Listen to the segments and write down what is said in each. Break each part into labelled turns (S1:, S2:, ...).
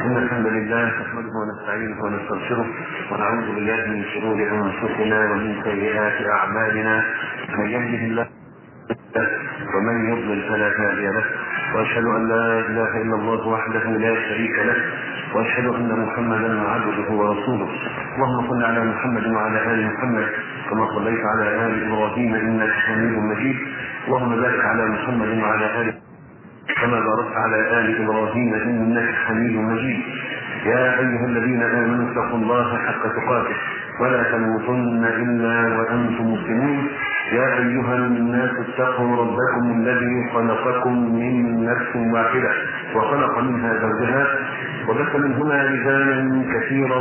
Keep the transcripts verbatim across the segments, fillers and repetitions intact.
S1: إن الحمد لله نحمده ونستعينه ونستغفره ونعوذ بالله من شرور أنفسنا ومن سيئات أعمالنا، من يهده الله ومن يضلل فلا هادي له، وأشهد أن لا إله إلا الله وحده لا شريك له، وأشهد أن محمدا عبده ورسوله. اللهم صل على محمد وعلى آل محمد كما صليت على آل إبراهيم إنك حميد مجيد. اللهم بارك على محمد وعلى آل كما باركت على آل إبراهيم إنك حميد مجيد. يا أيها الذين آمنوا اتقوا الله حق تقاته ولا تموتن إلا وأنتم مسلمون. يا أيها الناس اتقوا ربكم الذي خلقكم من نفس واحدة وخلق منها زوجها وبث منهما رجالا كثيرا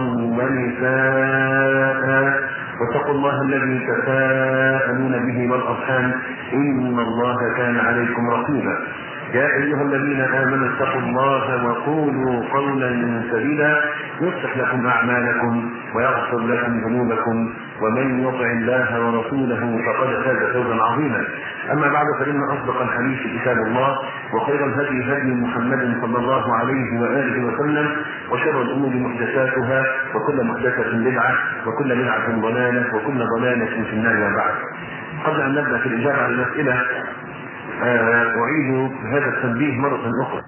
S1: ونساء، واتقوا الله الذي تساءلون به والأرحام إن الله كان عليكم رقيبا. يا أيها الذين آمنوا اتقوا الله وقولوا قولا سديدا يصلح لكم أعمالكم ويغفر لكم ذنوبكم، ومن يطع الله ورسوله فقد فاز فوزا عظيما. أما بعد، فإن أصدق الحديث كتاب الله، وخير الهدي هدي محمد صلى الله عليه وآله وسلم، وشر الأمور محدثاتها، وكل محدثة بدعة، وكل بدعة ضلالة، وكل ضلالة في النار. وبعد، قبل أن نبدأ في الإجابة على الأسئلة أعيد هذا التنبيه مرة أخرى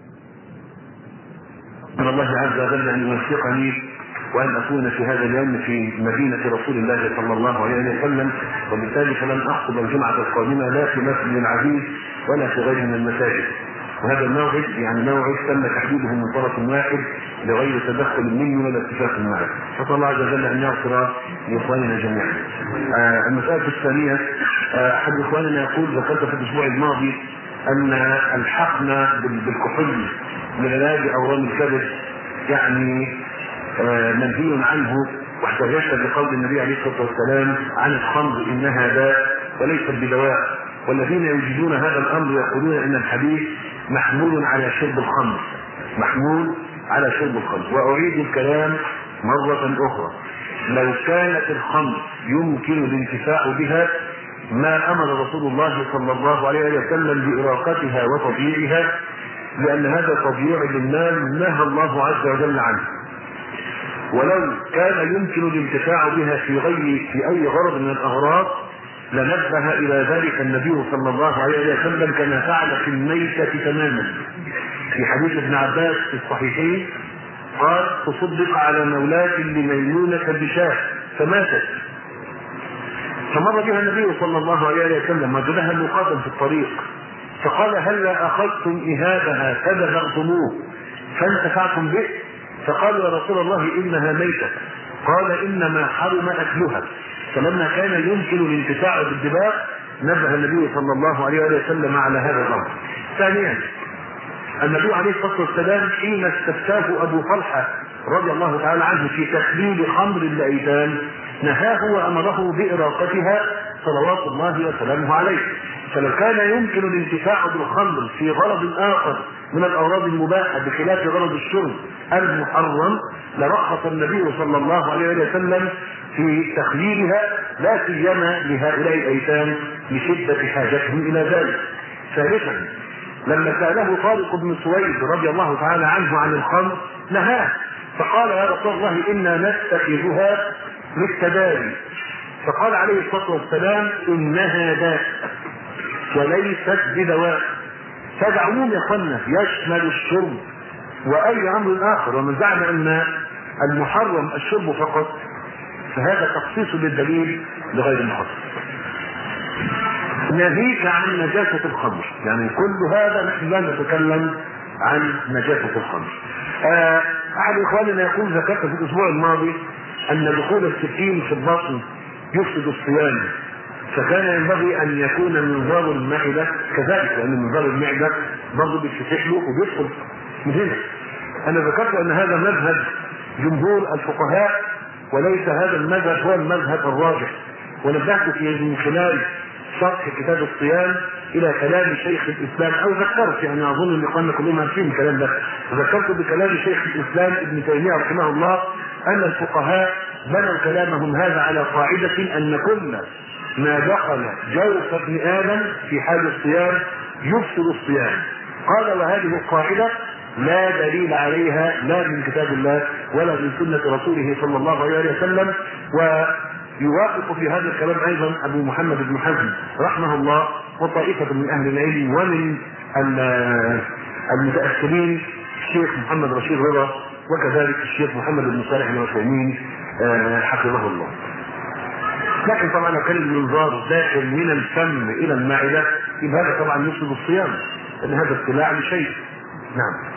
S1: من الله عز وجل أن يوفقني وأن أكون في هذا اليوم في مدينة رسول الله صلى الله عليه وسلم، وبالتالي فلن أخطب الجمعة القادمة لا في مسجد العزيز ولا في غيره من المساجد. وهذا الموعد يعني موعد تم تحديده من طرف واحد بغير تدخل مني ولا اتفاق معي، فصلى الله عز وجل أن يغفر لإخواننا جميعا. آه المسألة الثانية، آه أحد إخواننا يقول: ذكرت في الأسبوع الماضي أن الحقنا بالكحول لعلاج أورام الكبد يعني آه منهي عنه، واحتجت بقول النبي عليه الصلاة والسلام عن الخمر إنها داء وليست بدواء، والذين يوجدون هذا الأمر يقولون إن الحديث محمول على شرب الخمر، محمول على شرب الخمر. وأعيد الكلام مرة أخرى: لو كانت الخمر يمكن الانتفاع بها ما أمر رسول الله صلى الله عليه وسلم بإراقتها وتضييعها، لأن هذا تضييع للمال نهى الله عز وجل عنه. ولو كان يمكن الانتفاع بها في غير في أي غرض من الأغراض لنبه إلى ذلك النبي صلى الله عليه وسلم كما فعل في الميتة تماما. في حديث ابن عباس في الصحيحين قال: تصدق على مولاة لميمونة بشاه فماتت، فمر بها النبي صلى الله عليه وسلم وجدها مقادا في الطريق، فقال: هلا أخذتم إهابها فدبغتموه فانتفعتم به؟ فقال: يا رسول الله إنها ميتة. قال: إنما حرم أكلها. فلما كان يمكن الانتفاع بالدباغ نبه النبي صلى الله عليه وسلم على هذا الأمر. ثانيا، النبي عليه الصلاة والسلام حين استفتاه أبو طلحة رضي الله تعالى عنه في تخليل خمر الأيتام نهاه وأمره بإراقتها صلوات الله وسلامه عليه. فلو كان يمكن الانتفاع بالخمر في غرض آخر من الأغراض المباحة بخلاف غرض الشرب المحرم لرخص النبي صلى الله عليه وسلم في تخليلها، لا سيما لهؤلاء الأيتام لشدة حاجتهم إلى ذلك. ثالثا، لما سأله طارق بن سويد رضي الله تعالى عنه عن الخمر نهاه، فقال: يا رسول الله إنا نتخذها للتداري. فقال عليه الصلاة والسلام: إنها داء وليست بدواء. هذا عموم يا اخوانا يشمل الشرب واي امر اخر، ومن زعم ان المحرم الشرب فقط فهذا تخصيص للدليل بغير المحرم. ناهيك عن نجاسة الخمر، يعني كل هذا نحن لا نتكلم عن نجاسة الخمر. آه احد اخواننا يقول: ذكرت في الاسبوع الماضي ان دخول السكين في البطن يفسد الصيام، فكان ينبغي ان يكون منظار المعدة كذلك، لان منظار المعدة برضه بيتفتح له وبيدخل من هنا. انا ذكرت ان هذا مذهب جمهور الفقهاء وليس هذا المذهب هو المذهب الراجح، ونبهت في من خلال شرح كتاب الصيام الى كلام شيخ الاسلام، او ذكرت يعني اظن ان اخواننا كلهم عارفين الكلام ده، ذكرت بكلام شيخ الاسلام ابن تيمية رحمه الله ان الفقهاء بنوا كلامهم هذا على قاعدة ان كل ما دخل جوف ابن آدم في حال الصيام يفسد الصيام. قال: وهذه القاعدة لا دليل عليها لا من كتاب الله ولا من سنة رسوله صلى الله عليه وسلم. ويوافق في هذا الكلام أيضا أبو محمد بن حزم رحمه الله وطائفة من أهل العلم ومن المتأخرين الشيخ محمد رشيد رضا وكذلك الشيخ محمد بن صالح العثيمين حفظه الله. لكن طبعا لو كان المنظار داخل من الفم الى المعده يبقى هذا طبعا يفسد الصيام لان هذا ابتلاع لشيء. نعم.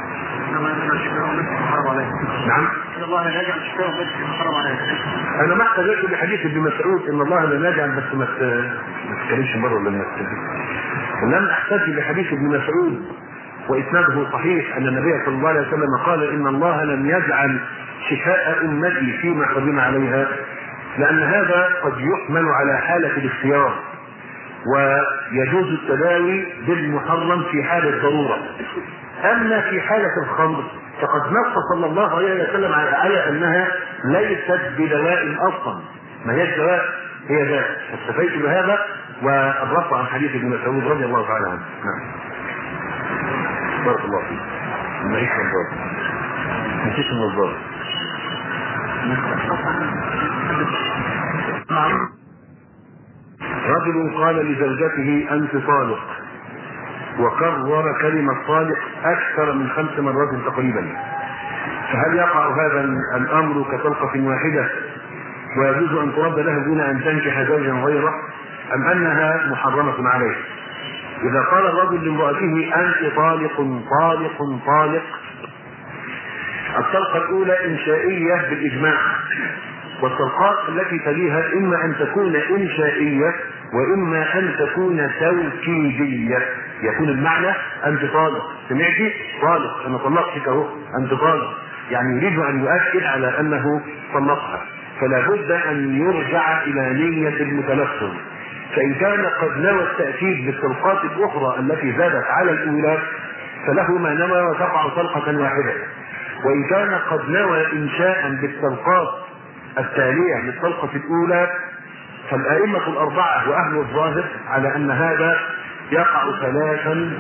S1: نعم.
S2: الله لا يجعل الشفاء بس حرام عليك.
S1: انا ما احتجت بحديث ابن مسعود ان الله لا يجعل بس ما تتكلمش مره ولا ما لم احتج بحديث ابن مسعود واسناده صحيح ان النبي صلى الله عليه وسلم قال ان الله لم يجعل شفاء امتي فيما قدم عليها، لان هذا قد يحمل على حاله الاختيار ويجوز التداوي بالمحرم في حاله الضروره. اما في حاله الخمر فقد نص صلى الله عليه وسلم على انها ليست بدواء اصلا، ما هي دواء، هي داء. استفدت بهذا والرفع عن حديث ابن مسعود رضي الله تعالى عنه. نعم. بارك الله فيك. نعيش النظار. نعيش النظار. رجل قال لزوجته انت طالق وكرر كلمة طالق اكثر من خمس مرات تقريبا، فهل يقع هذا الامر كطلقة واحدة ويجوز ان ترد له دون ان تنكح زوجا غيره ام انها محرمة عليه؟ اذا قال الرجل لامرأته انت طالق طالق طالق، الطلقة الاولى انشائية بالاجماع، والطلقات التي تليها اما ان تكون انشائية واما ان تكون توكيدية. يكون المعنى انت طالق، سمعتي طالق انا طلقتك اهو انت طالق، يعني يريد ان يؤكد على انه طلقها، فلا بد ان يرجع الى نية المتلفظ. فان كان قد نوى التأكيد بالطلقات الاخرى التي زادت على الاولى فله ما نوى وتقع طلقة واحدة، وان كان قد نوى انشاء بالطلقات التالية للطلقة الاولى فالائمة الاربعة واهل الظاهر على ان هذا يقع ثلاثا.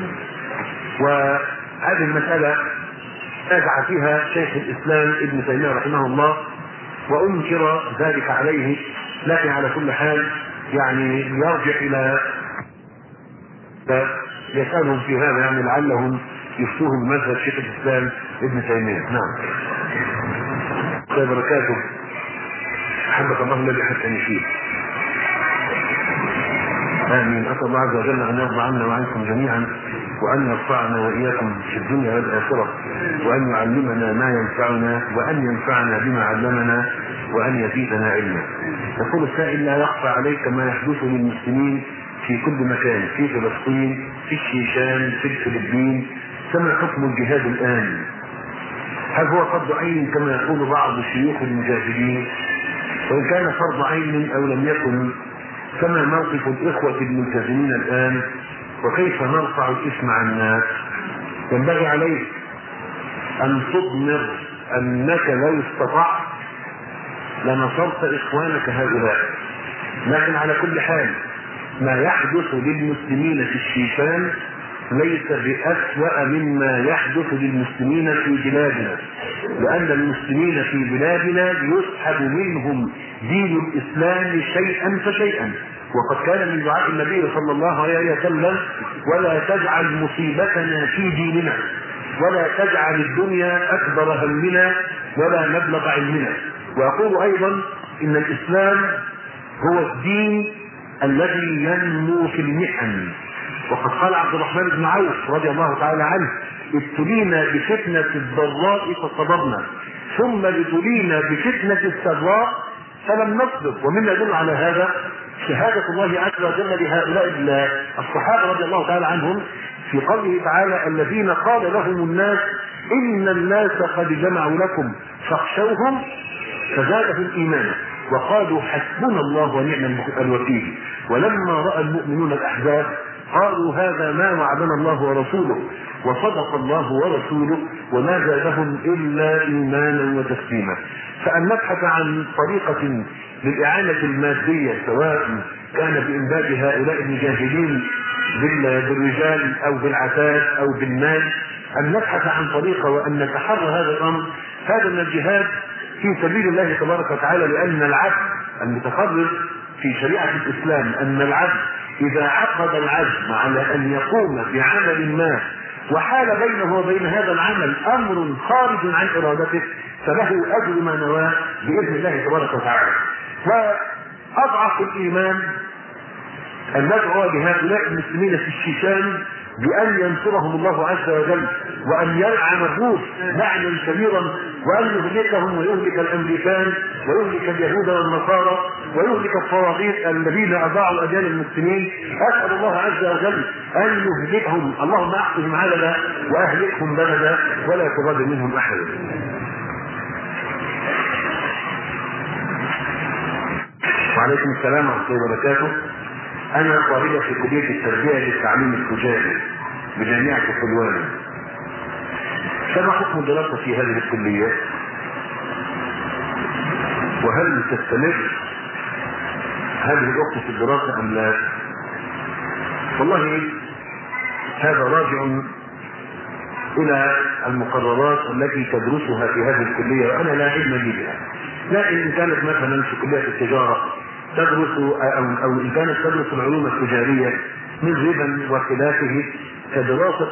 S1: وهذه المسألة نازع فيها شيخ الاسلام ابن تيمية رحمه الله وانكر ذلك عليه، لكن على كل حال يعني يرجع الى يسألهم في هذا يعني لعلهم يفتوهم بمذهب شيخ الاسلام ابن تيمية. نعم. طيب بركاته. احبك الله الذي حثني فيه. امين. اسال الله عز وجل ان يرضى عنا وعنكم جميعا وان يرفعنا واياكم في الدنيا والاخره وان يعلمنا ما ينفعنا وان ينفعنا بما علمنا وان يزيدنا علما. يقول السائل لا يخفى عليك ما يحدث للمسلمين في كل مكان، في فلسطين، في الشيشان، في الفلبين، كما حكم الجهاد الان؟ هل هو فرض عين كما يقول بعض شيوخ المجاهدين؟ وان كان فرض عين او لم يكن كما موقف الاخوة الملتزمين الان؟ وكيف نرفع الاسم عن الناس؟ ينبغي عليك ان تضمر انك لو استطعت لنصرت اخوانك هؤلاء، لكن على كل حال ما يحدث للمسلمين في الشيشان ليس بأسوأ مما يحدث للمسلمين في بلادنا، لأن المسلمين في بلادنا يسحب منهم دين الإسلام شيئا فشيئا، وقد كان من دعاء النبي صلى الله عليه وسلم ولا تجعل مصيبتنا في ديننا ولا تجعل الدنيا أكبر همنا ولا مبلغ علمنا. وأقول أيضا إن الإسلام هو الدين الذي ينمو في المحن، وقد قال عبد الرحمن بن عوف رضي الله تعالى عنه ابتلينا بفتنة الضراء فصبرنا ثم ابتلينا بفتنة السراء فلم نصبر. ومما يدل على هذا شهادة الله عز وجل لهؤلاء الصحابة رضي الله تعالى عنهم في قوله تعالى الذين قال لهم الناس إن الناس قد جمعوا لكم فاخشوهم فزادهم إيمانا وقالوا حسبنا الله ونعم الوكيل. ولما رأى المؤمنون الأحزاب قالوا هذا ما وعدنا الله ورسوله وصدق الله ورسوله وما زادهم إلا إيمانا وتسليما. فأن نبحث عن طريقة للإعانة المادية سواء كان بإنباء هؤلاء المجاهدين بالرجال أو بالعتاد أو بالمال أن نبحث عن طريقة وأن نتحرى هذا الأمر. هذا من الجهاد في سبيل الله تبارك وتعالى، لأن العبد المتقرر في شريعة الإسلام أن العبد إذا عقد العزم على أن يقوم بعمل ما وحال بينه وبين هذا العمل أمر خارج عن إرادته فله أجر ما نواه بإذن الله تبارك وتعالى. وأضعف الإيمان أن ندعو لهؤلاء المسلمين في الشيشان بأن ينصرهم الله عز وجل، وأن يلعن الروس لعنا كبيرا، وأن يهلكهم ويهلك الأمريكان ويهلك اليهود والنصارى ويهلك الطواغيت الذين أضاعوا أجيال المسلمين. أسأل الله عز وجل أن يهلكهم، اللهم أحفظهم عددا وأهلكهم بلدا ولا تغادر منهم أحدا. وعليكم السلام ورحمة الله وبركاته. أنا طالبة في كلية التربية للتعليم التجاري بجامعة حلوان. فما حكم الدراسة في هذه الكلية؟ وهل تستمر هذه الأخت في الدراسة أم لا؟ والله هذا راجع إلى المقررات التي تدرسها في هذه الكلية، وأنا لا علم لي بها. لكن إن كانت مثلا في كلية التجارة تدرس أو, أو إن كانت تدرس العلوم التجارية من ربا وخلافه، كدراسة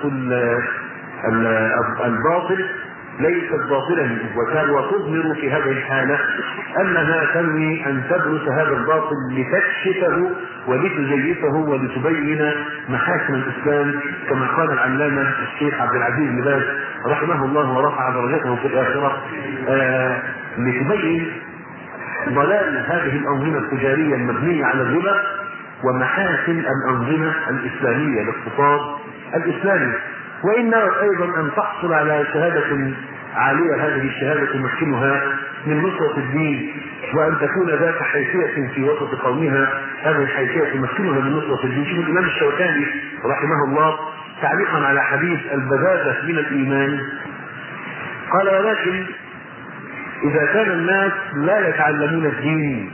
S1: الباطل ليست باطلا، وتضمر في هذه الحالة أنها تنوي أن تدرس هذا الباطل لتكشفه ولتزيفه ولتبين محاسن الإسلام، كما قال العلامة الشيخ عبد العزيز بن باز رحمه الله ورفع درجته في الآخرة، آه لتبين ضلال هذه الأنظمة التجارية المبنية على الربا ومحاسن الأنظمة الإسلامية الاقتصاد الإسلامي. وإن نريد أيضا أن تحصل على شهادة عالية، هذه الشهادة تمكنها من نصرة الدين، وأن تكون ذات حيثية في وسط قومها، هذه الحيثية تمكنها من نصرة الدين. شوف الإمام الشوكاني رحمه الله تعليقا على حديث البذاذة من الإيمان قال: ولكن إذا كان الناس لا يتعلمون الدين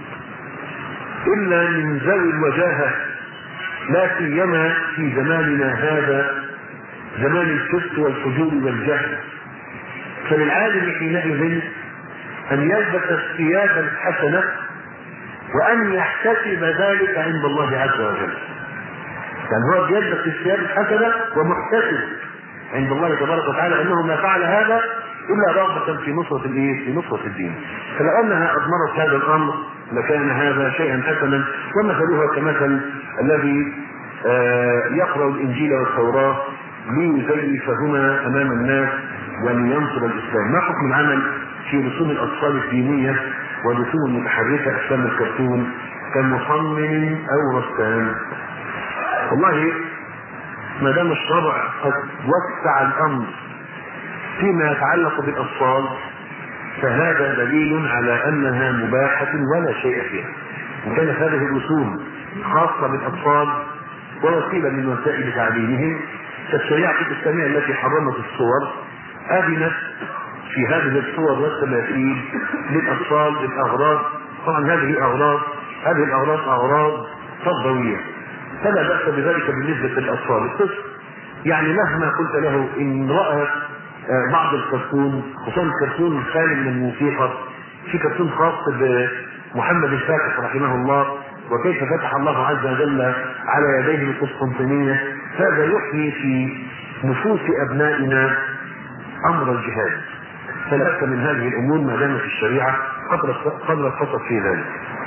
S1: إلا من ذوي الوجاهة، لا سيما في زماننا هذا زمان الكفر والفجور والجهل، فللعالم حينئذ أن يلبس الثياب الحسنة وأن يحتسب ذلك عند الله عز وجل. يعني هو يلبس الثياب الحسنة ومحتسب عند الله تبارك وتعالى أنه ما فعل هذا إلا رغبة في نصرة الإيه؟ في نصرة الدين. فلو أنها أضمرت هذا الأمر لكان هذا شيئا حسنا، ومثلها كمثل الذي آه يقرأ الإنجيل والتوراة ليزيفهما أمام الناس ولينصر الإسلام. ما حكم العمل في رسوم الأطفال الدينية والرسوم المتحركة أفلام الكرتون كمصمم أو رسام؟ والله ما دام الشرع قد وسع الأمر فيما يتعلق بالأطفال فهذا دليل على أنها مباحة ولا شيء فيها. إن كانت هذه الرسوم خاصة بالأطفال ووسيلة من وسائل تعليمهم، فالشريعة الإسلامية التي حرمت الصور أذنت في هذه الصور والتماثيل للأطفال للأغراض. طبعا هذه أغراض هذه الأغراض أغراض تربوية، فلا بأس بذلك بالنسبة للأطفال. الطفل يعني مهما قلت له إن رأى بعض الكرتون، خصوصا الكرتون الخالي من الموسيقى، في كرتون خاص بمحمد الفاتح رحمه الله وكيف فتح الله عز وجل على يديه القسطنطينية، هذا يحيي في نفوس أبنائنا أمر الجهاد. فلا بأس من هذه الأمور ما دامت في الشريعة قدر الخطأ في ذلك.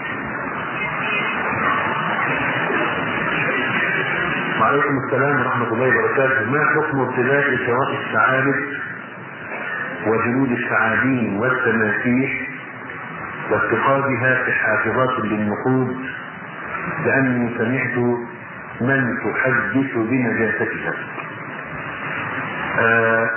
S1: وعليكم السلام ورحمة الله وبركاته. ما حكم ابتلاء شواطئ الثعالب وجلود الثعابين والتماسيح واتخاذها كحافظات للنقود، لأني سمعت من تحدث بنجاستها؟ آه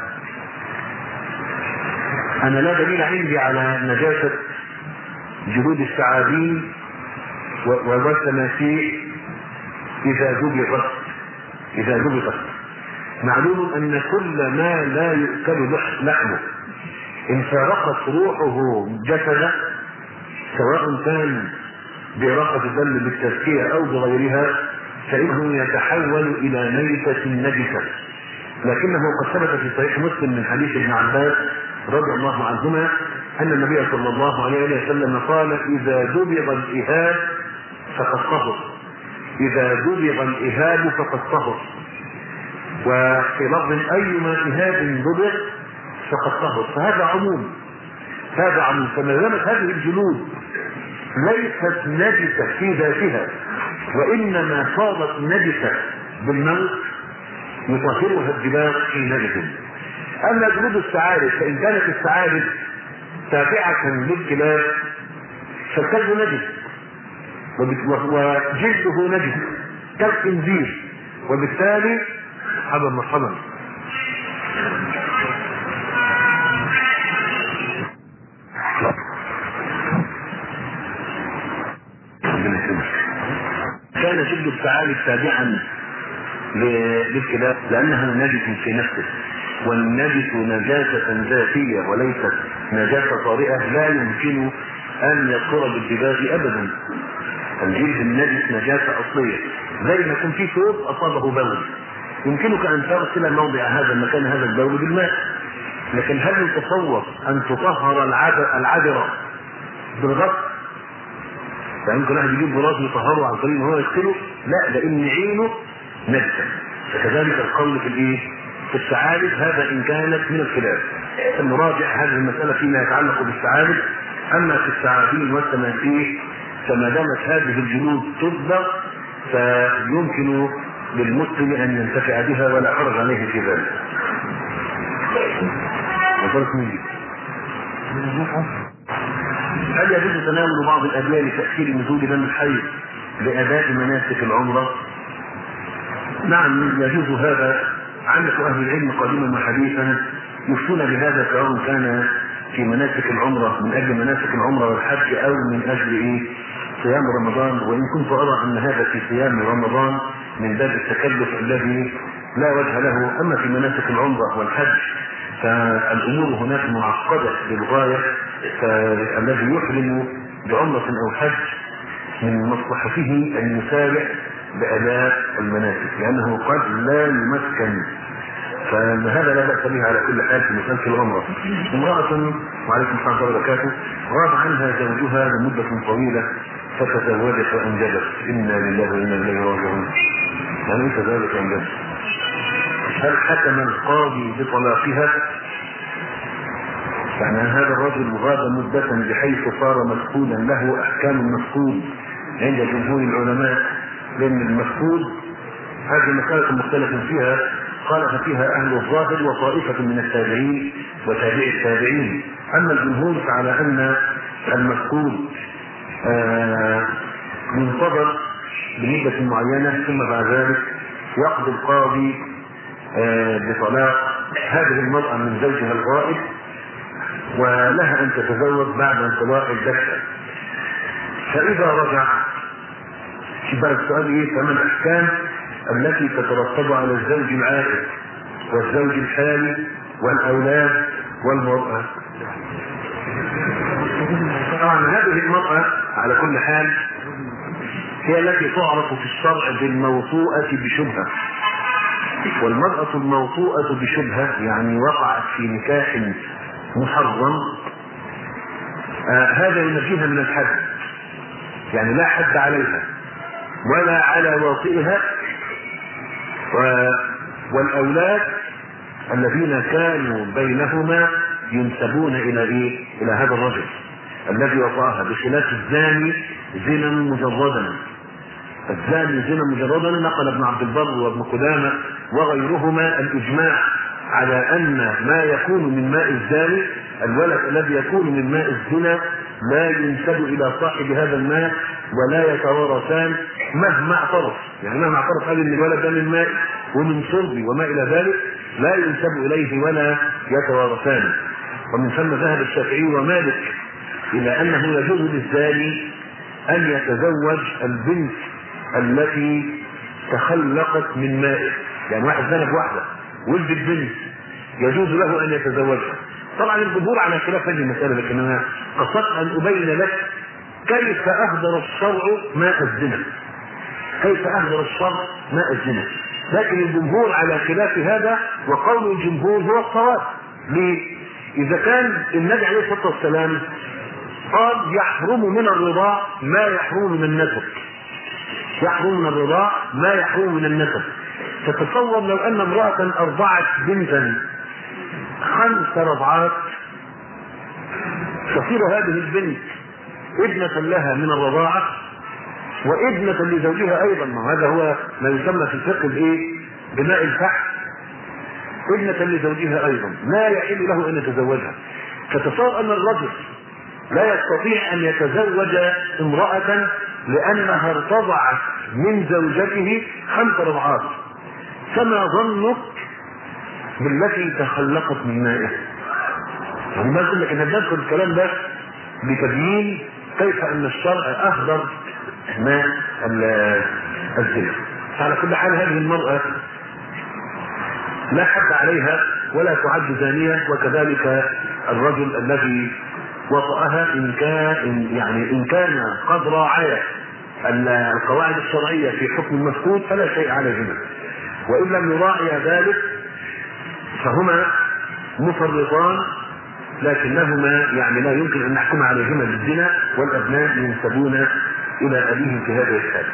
S1: أنا لا دليل عندي على نجاسة جلود الثعابين والتماسيح إذا ذبحت إذا ذبحت معلوم أن كل ما لا يؤكل لحمه إن فارقت روحه جسده، سواء كان بإراقة الدم بالتزكية أو بغيرها، فإنه يتحول إلى ميتة نجسة. لكنه قد ثبت في صحيح مسلم من حديث ابن عباس رضي الله عنهما ان النبي صلى الله عليه وسلم قال: اذا دبغ الاهاب فقد طهر، اذا دبغ الاهاب فقد طهر. وفي لفظ: ايما اهاب دبغ فقد طهر. فهذا عموم، هذا عموم. فما دامت هذه الجلود ليست نجسه في ذاتها وانما صارت نجسه بالموت يطهرها الدماغ حينئذ. اما جلود الثعالب فان كانت الثعالب تابعه للكلاب فالكلب نجس وجلده نجس كالخنزير، وبالتالي مرحبا مرحبا كان جلد الثعالب تابعا للكلاب لانه نجس في نفسه، والنجس نجاسة ذاتية وليست نجاسة طارئة لا يمكن ان يصير بالدباغ ابدا. الجلد النجس نجاسة اصلية، زي ما يكون في ثوب اصابه بول يمكنك ان تغسل موضع هذا المكان هذا البول بالماء، لكن هل يتصور ان تطهر العذرة بالغسل؟ فيمكن واحد يجيب براس يطهره عن طريق ان هو يغسله؟ لا، لان عينه نجسة. فكذلك القول في الايه؟ في الثعالب، هذا ان كانت من الكلاب. نراجع هذه المسألة فيما يتعلق بالثعالب. اما في الثعابين والتماسيح فما دامت هذه الجلود تبدأ فيمكن للمسلم ان ينتفع بها ولا حرج عليه في ذلك. هل يجوز تناول بعض الادوية لتأثير نزول دم الحي لأداء مناسك العمرة؟ نعم يجوز هذا. عندك اهل العلم قديما وحديثا يفتون بهذا سواء كان في مناسك العمرة من اجل مناسك العمرة والحج او من اجل ايه؟ صيام رمضان. وان كنت ارى ان هذا في صيام رمضان من باب التكلف الذي لا وجه له. اما في مناسك العمرة والحج فالامور هناك معقدة للغاية، فالذي يحرم بعمرة او حج من مصلحته ان يسارع بأداء المناسك لأنه قد لا يمكن، فهذا لا بأس به على كل حال. في مسألة العمرة امرأة وعليكم السلام وبركاته غاب عنها زوجها لمدة طويلة فتزوجت وأنجبت، إنا لله وإنا إليه راجعون. يعني إيه تزوجت وأنجبت؟ هل حكم القاضي بطلاقها؟ يعني هذا الرجل غاب مدة بحيث صار مفقودا له أحكام المفقود عند جمهور العلماء، لأن المفقود هذه مسألة مختلف فيها قالها فيها أهل الظاهر وطائفة من التابعين وتابع التابعين. أما الجمهور فعلى أن المفقود منتظر بمدة معينة ثم بعد ذلك يقضي القاضي بطلاق هذه المرأة من زوجها الغائب، ولها أن تتزوج بعد انقضاء الدفع. فإذا رجع يبقى السؤال ايه؟ فما الاحكام التي تترتب على الزوج العاقل والزوج الحالي والاولاد والمرأة؟ طبعا هذه المرأة على كل حال هي التي تعرف في الشرع بالموطوءة بشبهة، والمرأة الموطوءة بشبهة يعني وقعت في نكاح محرم، آه هذا ينجيها من الحد، يعني لا حد عليها ولا على واطئها. والأولاد الذين كانوا بينهما ينسبون إلى إيه؟ إلى هذا الرجل الذي وطأها، بخلاف الزاني زنا مجردا. الزاني زنا مجردا نقل ابن عبد البر وابن قدامة وغيرهما الإجماع على أن ما يكون من ماء الزاني، الولد الذي يكون من ماء الزنا، لا ينسب إلى صاحب هذا الماء ولا يتوارثان مهما اعترف. يعني مهما اعترف هذا ان الولد ده من ماء ومن شرب وما الى ذلك لا ينسب اليه ولا يتوارثان. ومن ثم ذهب الشافعي ومالك الى انه يجوز للزاني ان يتزوج البنت التي تخلقت من مائه. يعني واحد زنى بواحده ولد البنت يجوز له ان يتزوجها. طبعا الجمهور على خلاف هذه المساله، لكن انا قصدت ان ابين لك كيف اهدر الشرع ماء الزنا، كيف اهدر الشرع ماء الزنا. لكن الجمهور على خلاف هذا، وقول الجمهور هو الصواب. ليه؟ إذا كان النبي عليه الصلاة والسلام قال يحرم من الرضاع ما يحرم من النسب، يحرم من الرضاع ما يحرم من النسب، تتصور لو أن امرأة أرضعت بنتا خمس رضعات تصير هذه البنت ابنة لها من الرضاعة وابنة لزوجها أيضا، وهذا هو ما يسمى في الفقه بإيه؟ بماء الفحم، ابنة لزوجها أيضا لا يحل له أن يتزوجها. فتصور أن الرجل لا يستطيع أن يتزوج امرأة لأنها ارتضعت من زوجته خمس رضعات، فما ظنك بالتي تخلقت من مائه؟ يعني ما أقول لك أن نذكر الكلام ده لتبيين كيف أن الشرع أهدر ماء الزنا. على كل حال هذه المرأة لا حد عليها ولا تعد زانية، وكذلك الرجل الذي وطأها إن كان يعني إن كان قد راعى القواعد الشرعية في حكم المفقود فلا شيء عليهما، وإن لم يراعي ذلك فهما مفرطان، لكنهما يعني لا يمكن أن نحكم عليهما بالزنا، والأبناء ينسبون إلى أبيهم في هذا الحال.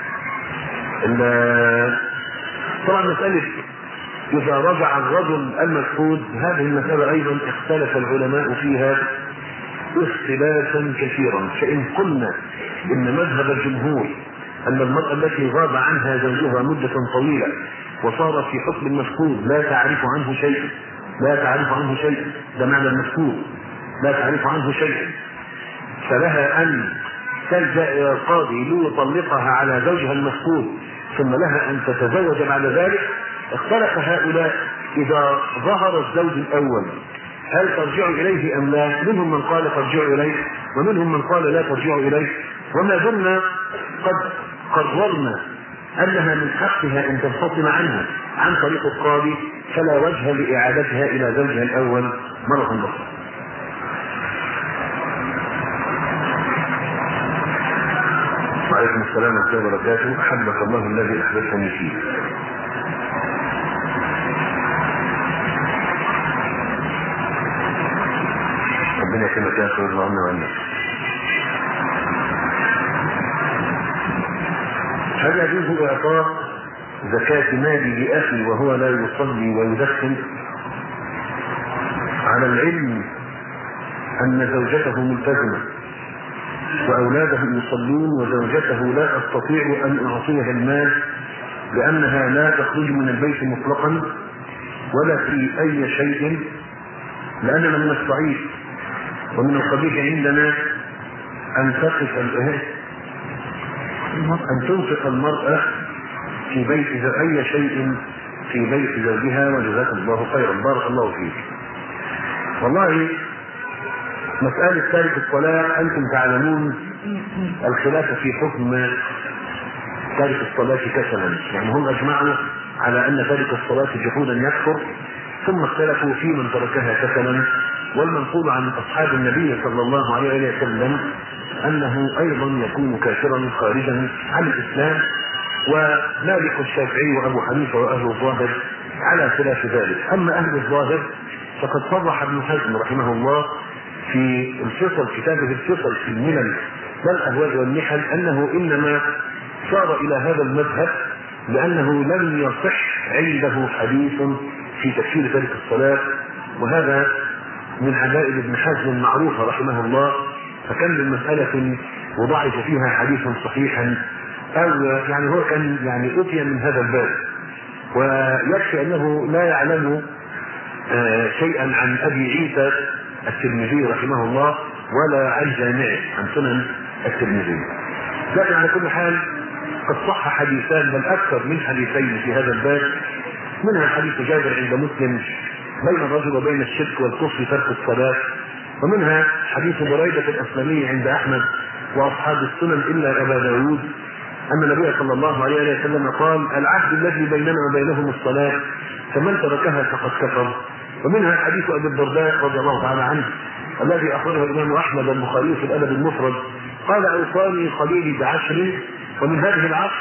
S1: طبعا مسألة إذا رجع الرجل المفقود هذه المسألة أيضا اختلف العلماء فيها اختلافا كثيرا، فإن قلنا إن مذهب الجمهور أن المرأة التي غاب عنها زوجها مدة طويلة وصارت في حكم المفقود لا تعرف عنه شيء، لا تعرف عنه شيء، ده معنى المفقود لا تعرف عنه شيء، فلها أن تلجأ إلى القاضي ليطلقها على زوجها المفقود ثم لها أن تتزوج بعد ذلك. اختلف هؤلاء إذا ظهر الزوج الأول هل ترجع إليه أم لا؟ منهم من قال ترجع إليه ومنهم من قال لا ترجع إليه، وما دمنا قد قررنا أنها من حقها أن تنفصل عنها عن طريق القاضي فلا وجه لإعادتها إلى زوجها الأول مرة أخرى. وعليكم السلام ورحمة الله وبركاته. أحبك الله الذي أحببتني فيه. ربنا يكرمك يا أخي ويرضى عنا وعنك. هل يجوز إعطاء زكاة مالي لأخي وهو لا يصلي ويدخن على العلم أن زوجته ملتزمة وأولاده يصلون وزوجته لا أستطيع أن أعطيها المال لأنها لا تخرج من البيت مطلقا ولا في أي شيء، لأننا من الصعيد ومن القبيح عندنا أن تقف أن تنفق المرأة في بيت أي شيء في بيت زوجها، وجزاك الله خيرا بارك الله فيك. والله مسألة تارك الصلاة أنتم تعلمون الخلاف في حكم تارك الصلاة كسلا، يعني هم أجمعوا على أن تارك الصلاة جحودا يكفر، ثم اختلفوا في من تركها كسلا، والمنقول عن أصحاب النبي صلى الله عليه وسلم أنه أيضا يكون كافرا خارجا عن الإسلام، ومالك الشافعي وأبو حنيفة وأهل الظاهر على خلاف ذلك. أما أهل الظاهر فقد صرح ابن حزم رحمه الله في الفصل كتابه الفصل في الملل والأهواء والنحل أنه إنما صار إلى هذا المذهب لأنه لم يصح عنده حديث في تكفير تارك الصلاة، وهذا من عجائب ابن حزم المعروفة رحمه الله، فكان للمسألة وضعف فيها حديث صحيحا أو يعني هو كان يعني أتي من هذا الباب، ويكفي أنه لا يعلم آه شيئا عن أبي عيسى الترمذي رحمه الله ولا عن جامعه عن سنن الترمذي. لكن على كل حال قد صح حديثان بل أكثر من حديثين في هذا الباب، منها حديث جابر عند مسلم بين الرجل وبين الشرك والكفر ترك الصلاة، ومنها حديث بريدة الأسلمي عند أحمد وأصحاب السنن إلا أبا داود أن النبي صلى الله عليه وسلم قال العهد الذي بيننا وبينهم الصلاة فمن تركها فقد كفر. ومنها حديث أبي الدرداء رضي الله تعالى عنه الذي أخرجه الإمام أحمد البخاري في الأدب المفرد قال أوصاني خليلي بعشر ومن هذه العشر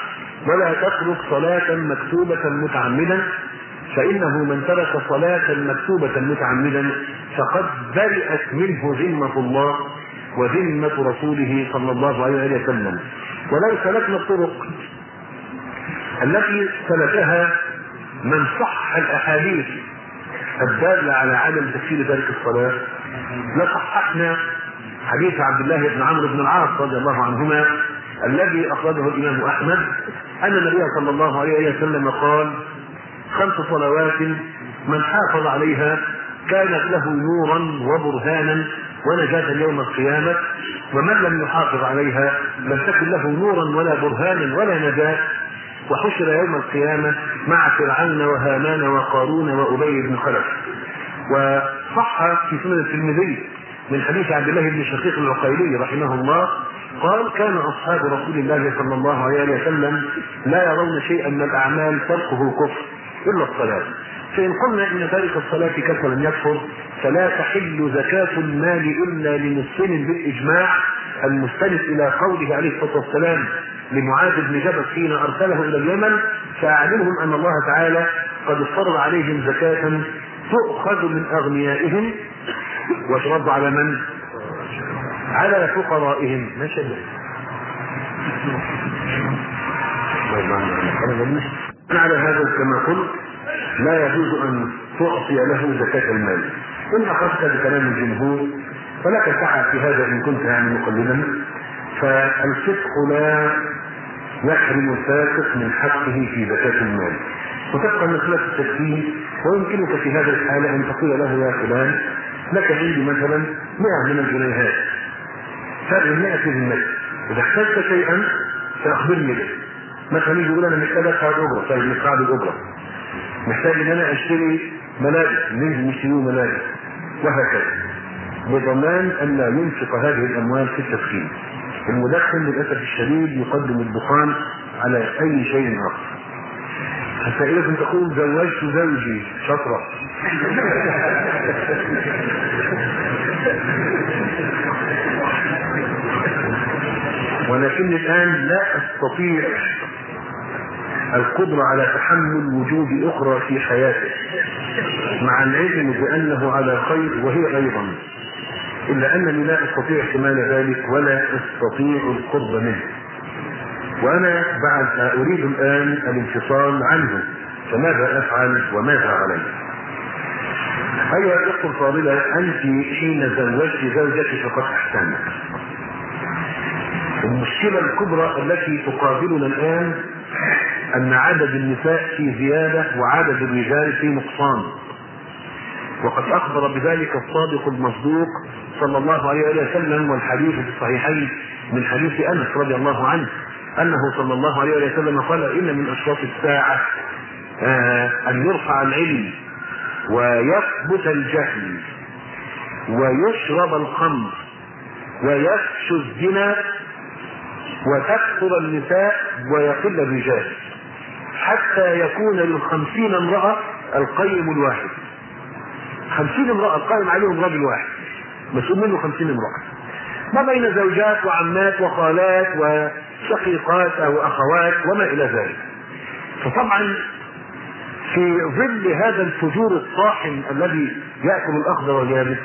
S1: ولا تترك صلاة مكتوبة متعمدا، فإنه من ترك صلاة مكتوبة متعمدا فقد برئت منه ذمة الله وذمة رسوله صلى الله عليه وسلم. ولو سلكنا الطرق التي سلكها من صح الأحاديث الدالة على عدم تكفير تارك الصلاة لصححنا حديث عبد الله بن عمرو بن العاص رضي الله عنهما الذي أخرجه الإمام أحمد أن النبي صلى الله عليه وسلم قال: خمس صلوات من حافظ عليها كانت له نورا وبرهانا ونجاة يوم القيامة، ومن لم يحافظ عليها لم تكن له نورا ولا برهانا ولا نجاة، وحشر يوم القيامة مع فرعون وهامان وقارون وأبي بن خلف. وصح في سنن الترمذي من حديث عبد الله بن شقيق العقيلي رحمه الله قال: كان أصحاب رسول الله صلى الله عليه وسلم لا يرون شيئا من الأعمال تركه كفر إلا الصلاة، فإن قلنا إن تارك الصلاة كفر لم يكفر فلا تحل زكاة المال إلا لمسلم بالإجماع المستند إلى قوله عليه الصلاة والسلام لمعاذ بن جبل حين أرسله إلى اليمن: فأعلمهم أن الله تعالى قد افترض عليهم زكاة تؤخذ من أغنيائهم وترد على من؟ على فقرائهم. ما شبه على هذا كما قلت لا يجوز أن تعطي له زكاة المال. إن أخذت بكلام الجمهور فلك سعة في هذا إن كنت يعني مقلدا، فالفسق لا يحرم الفاسق من حقه في زكاة المال، وتبقى من خلاف التكفير. ويمكنك في هذا الحالة أن تقول له: يا فلان لك عندي مثلا مئة من الجنيهات، فالمئة في المال، إذا احتجت شيئا فأخبرني به. مثلا يجي يقول: أنا محتاج أدفع الأجرة، طيب ندفع الأجرة. محتاج ان انا اشتري ملابس، ننزل نشتري ملابس، وهكذا، بضمان ان لا ينفق هذه الاموال في التدخين. المدخن للاسف الشديد يقدم الدخان على اي شيء اخر. حتى اذا كنت تقول زوجت زوجي شطرة ولكن الان لا استطيع القدرة على تحمل وجود أخرى في حياته مع العلم بأنه على خير وهي أيضا، إلا أنني لا أستطيع احتمال ذلك ولا أستطيع القرب منه، وأنا بعد أريد الآن الانفصال عنه، فماذا أفعل وماذا علي؟ أيها الأخت الفاضلة، أنت حين زوجت زوجك فقد أحسنت. المشكلة الكبرى التي تقابلنا الآن أن عدد النساء في زيادة وعدد الرجال في نقصان، وقد أخبر بذلك الصادق المصدوق صلى الله عليه وسلم، والحديث في الصحيحين من حديث أنس رضي الله عنه أنه صلى الله عليه وسلم قال: إن من أشراط الساعة أن يرفع العلم ويثبت الجهل ويشرب الخمر ويفشو الزنا وتكثر النساء ويقل الرجال، حتى يكون للخمسين امرأة القيم الواحد. خمسين امرأة القائم عليهم رجل واحد مسؤول منه خمسين امرأة، ما بين زوجات وعمات وخالات وشقيقات أو أخوات وما إلى ذلك. فطبعا في ظل هذا الفجور الطاحن الذي يأكل الأخضر واليابس،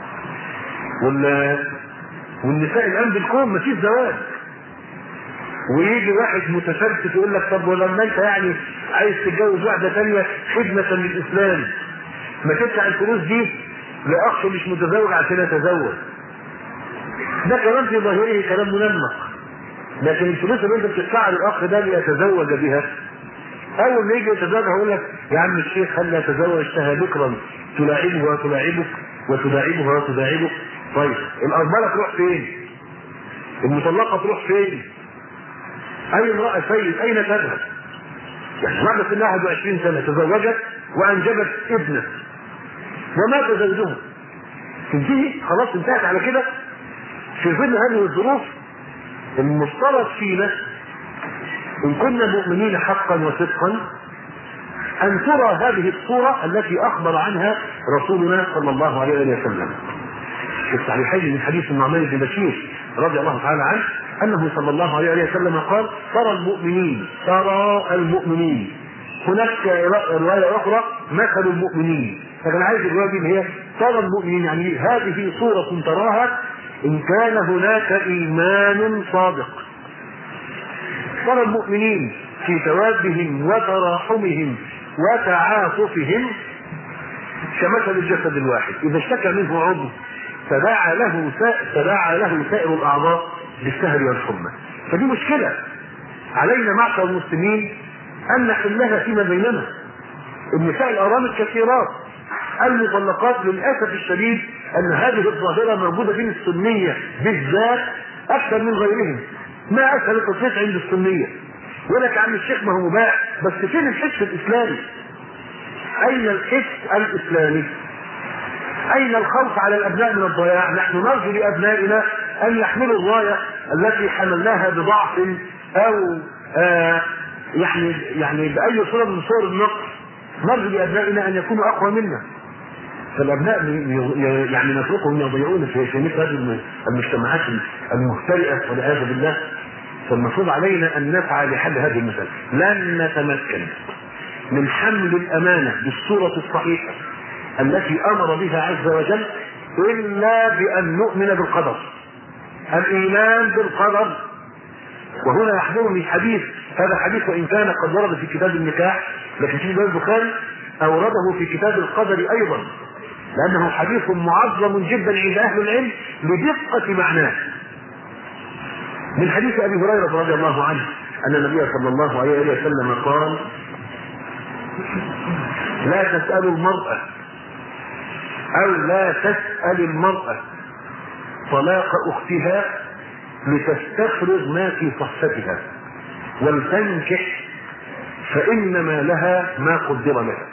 S1: والنساء الآن بالكون مفيش زواج، ويجي واحد متفلسف يقول لك: طب ولما انت يعني عايز تتجوز واحده ثانيه خدمه للاسلام ما تدفع الفلوس دي لاخ مش متزوج عشان يتزوج. ده كلام في ظاهره كلام منمق، لكن الفلوس اللي انت بتدفعها للاخ ده ليتزوج بها، اول ما يجي يتزوج هيقول لك: يا عم الشيخ خلي يتزوج اشتهى بكرا تلاعبها وتلاعبك وتداعبها وتداعبك. طيب الارمله تروح فين؟ المطلقه تروح فين؟ أي امرأة سيد أين تذهب؟ يعني بعد سن واحد وعشرين سنة تزوجت وأنجبت ابنة ومات زوجها، تنتهي خلاص، انتهت على كده. في ظل هذه الظروف المفترض فينا إن كنا مؤمنين حقا وصدقا أن ترى هذه الصورة التي أخبر عنها رسولنا صلى الله عليه وسلم. في الصحيحين من حديث النعمان بن بشير رضي الله تعالى عنه انه صلى الله عليه وسلم قال: ترى المؤمنين ترى المؤمنين هناك روايه اخرى مثل المؤمنين. فكان عايز الروايه دي اللي هي ترى المؤمنين، يعني هذه صوره تراها ان كان هناك ايمان صادق. ترى المؤمنين في توادهم وتراحمهم وتعاطفهم كمثل الجسد الواحد اذا اشتكى منه عضو تداعى له تداعى له سائر الاعضاء بالسهر والحمى. فدي مشكله علينا معشر المسلمين ان نحلها فيما بيننا. النساء الارامل كثيرات، المطلقات للاسف الشديد ان هذه الظاهره موجوده بين السنيه بالذات اكثر من غيرهم. ما اسهل التصريح عند السنيه، يقول لك يا عم الشيخ ما هو مباح، بس فين الحس الاسلامي؟ اين الحس الاسلامي؟ اين الخوف على الابناء من الضياع؟ نحن نرجو لابنائنا ان يحملوا الرايه التي حملناها بضعف او آه يعني يعني باي صوره من صور النقص. نرجو لابنائنا ان يكونوا اقوى منا. فالابناء يعني نتركهم يضيعون في في مثل هذه المجتمعات المفترئه والعياذ بالله. فالمفروض علينا ان نسعى لحل هذه المساله. لن نتمكن من حمل الامانه بالصوره الصحيحه التي امر بها عز وجل الا بان نؤمن بالقدر. الايمان بالقدر. وهنا يحضرني حديث، هذا حديث وان كان قد ورد في كتاب النكاح لكن في الإمام البخاري اورده في كتاب القدر ايضا، لانه حديث معظم جدا عند اهل العلم لدقه معناه. من حديث ابي هريره رضي الله عنه ان النبي صلى الله عليه وسلم قال: لا تسألوا المرأة او لا تسأل المرأة طلاق اختها لتستفرغ ما في صحتها ولتنكح فانما لها ما قدر لها.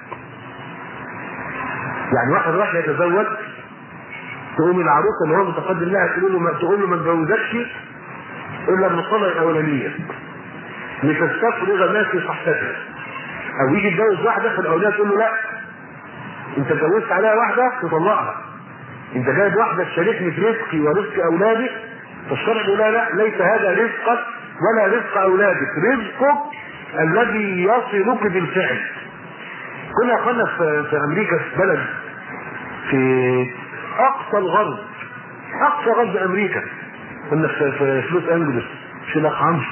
S1: يعني واحد راح يتزوج، تقوم العروسه اللي هو متقدم لها تقول له ما تقول له ما تزوجكش الا من الصلاه الاولانيه لتستفرغ ما في صحتها. او يجي يتجوز واحده في الاولانيه تقول له لا انت اتجوزت عليها واحده تطلقها، انت جايب واحده تشاركني في رزقي ورزق اولادي. فالشرع يقول لا لا ليس هذا رزقك ولا رزق اولادك، رزقك الذي يصلك بالفعل. كنا اخوانا في, في امريكا في بلد في اقصى الغرب، اقصى غرب امريكا، كنا في, في لوس انجلوس في لقعمش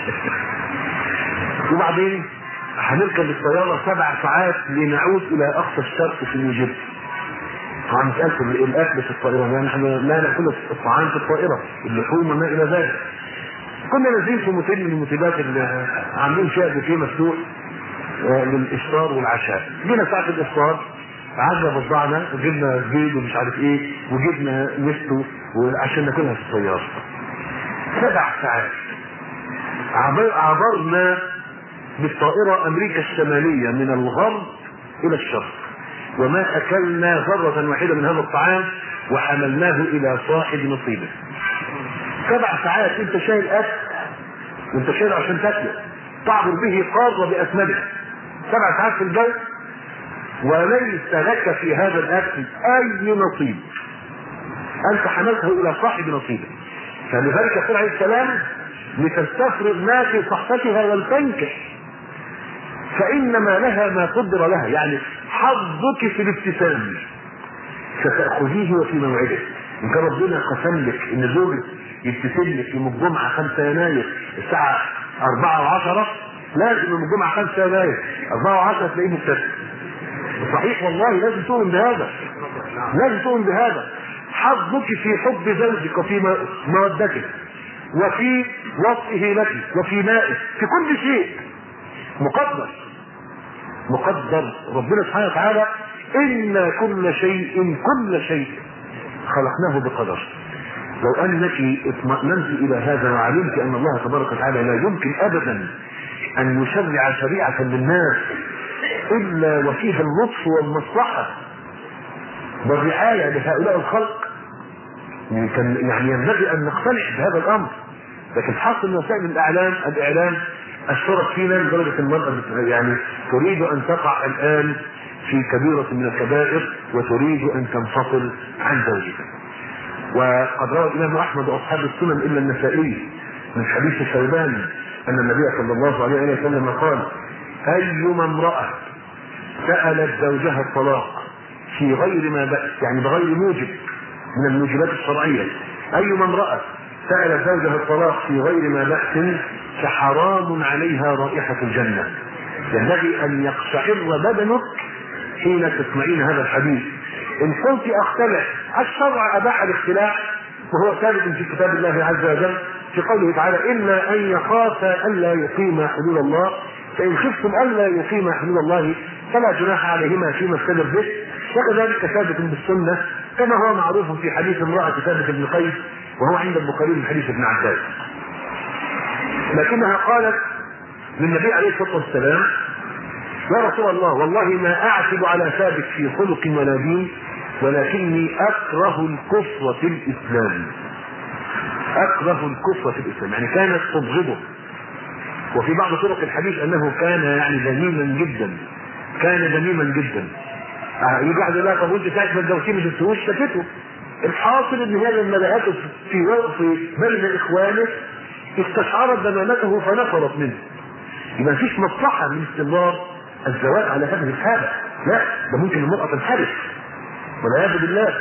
S1: وبعدين هنركب الطياره سبع ساعات لنعود الى اقصى الشرق في نيوجيرسي. طبعا سالت الاكل في الطائره، يعني احنا لا ناكل الطعام في الطائره، اللحوم وما الى ذلك. كنا نازلين في موتيل من الموتيلات اللي عاملين فيها بوفيه مفتوح للافطار والعشاء. جينا ساعه الافطار قعدنا بضعنا وجبنا بيض ومش عارف ايه وجبنا نستو عشان ناكلها في الطياره. سبع ساعات عبرنا بالطائره امريكا الشماليه من الغرب الى الشرق، وما اكلنا ذره واحده من هذا الطعام وحملناه الى صاحب نصيبه. سبع ساعات انت شايل اكل وانت شايل عشان تاكله، تعبر به قاره باكملها. سبع ساعات في الجو وليس لك في هذا الاكل اي نصيب، انت حملته الى صاحب نصيبه. فلذلك يقول عليه السلام: لتستفرغ ما في صحتها ولتنكح فانما لها ما قدر لها. يعني حظك في الابتسام ستاخذيه وفي موعده. ان كان ربنا قسم لك ان زوجك يبتسم لك يوم الجمعه خمسة يناير الساعه أربعة وعشرة، لازم يوم الجمعه خمسة يناير أربعة وعشرة تلاقيه مبتسم. صحيح والله، لازم تؤمن بهذا، لازم تؤمن بهذا. حظك في حب زوجك وفي مودته وفي وصفه لك وفي مائه، في كل شيء مقدر مقدر. ربنا سبحانه وتعالى: إن كل شيء كل شيء خلقناه بقدر. لو انك اطمأننت الى هذا وعلمت ان الله تبارك وتعالى لا يمكن ابدا ان يشرع شريعة للناس الا وفيها اللطف والمصلحة والرعاية لهؤلاء الخلق، يعني ينبغي ان نقتنع بهذا الامر. لكن حاصل وسائل الاعلام الاعلام اثرت فينا لدرجة المرأة يعني تريد ان تقع الان في كبيرة من الكبائر وتريد ان تنفصل عن زوجها. وقد روى الامام احمد واصحاب السنن الا النسائي من حديث ثوبان ان النبي صلى الله عليه وسلم قال: ايما امراه سالت زوجها الطلاق في غير ما بأس، يعني بغير موجب من الموجبات الشرعيه، ايما امراه سالت زوجها الطلاق في غير ما بأس فحرام عليها رائحه الجنه. ينبغي ان يقشعر بدنك حين تسمعين هذا الحديث. ان كنت اختلع، الشرع اباح الاختلاع وهو ثابت في كتاب الله عز وجل في قوله تعالى: الا ان يخافا الا يقيما حدود الله، فان خفتم الا يقيما حدود الله فلا جناح عليهما فيما افتدت به. وكذلك ثابت بالسنه كما هو معروف في حديث امراه ثابت بن قيس وهو عند البخاري من حديث ابن عباس، لكنها قالت للنبي عليه الصلاه والسلام: يا رسول الله، والله ما اعتب على ثابت في خلق ولا دين، ولكني اكره الكفر في الاسلام. اكره الكفر في الاسلام، يعني كانت تبغضه. وفي بعض طرق الحديث انه كان يعني ذميما جدا، كان ذميما جدا. يجي احد يقول لها: طب وانت ساعه ما اتجوزتيه ما شفتوش؟ شافته. الحاصل ان هذا الملاءات في وقف بين اخوانه استشعرت ذمامته فنفرت منه. يبقى مفيش مصلحه من استمرار الزواج على هذه الحاله، لا، ده ممكن المراه تنحرف والعياذ بالله.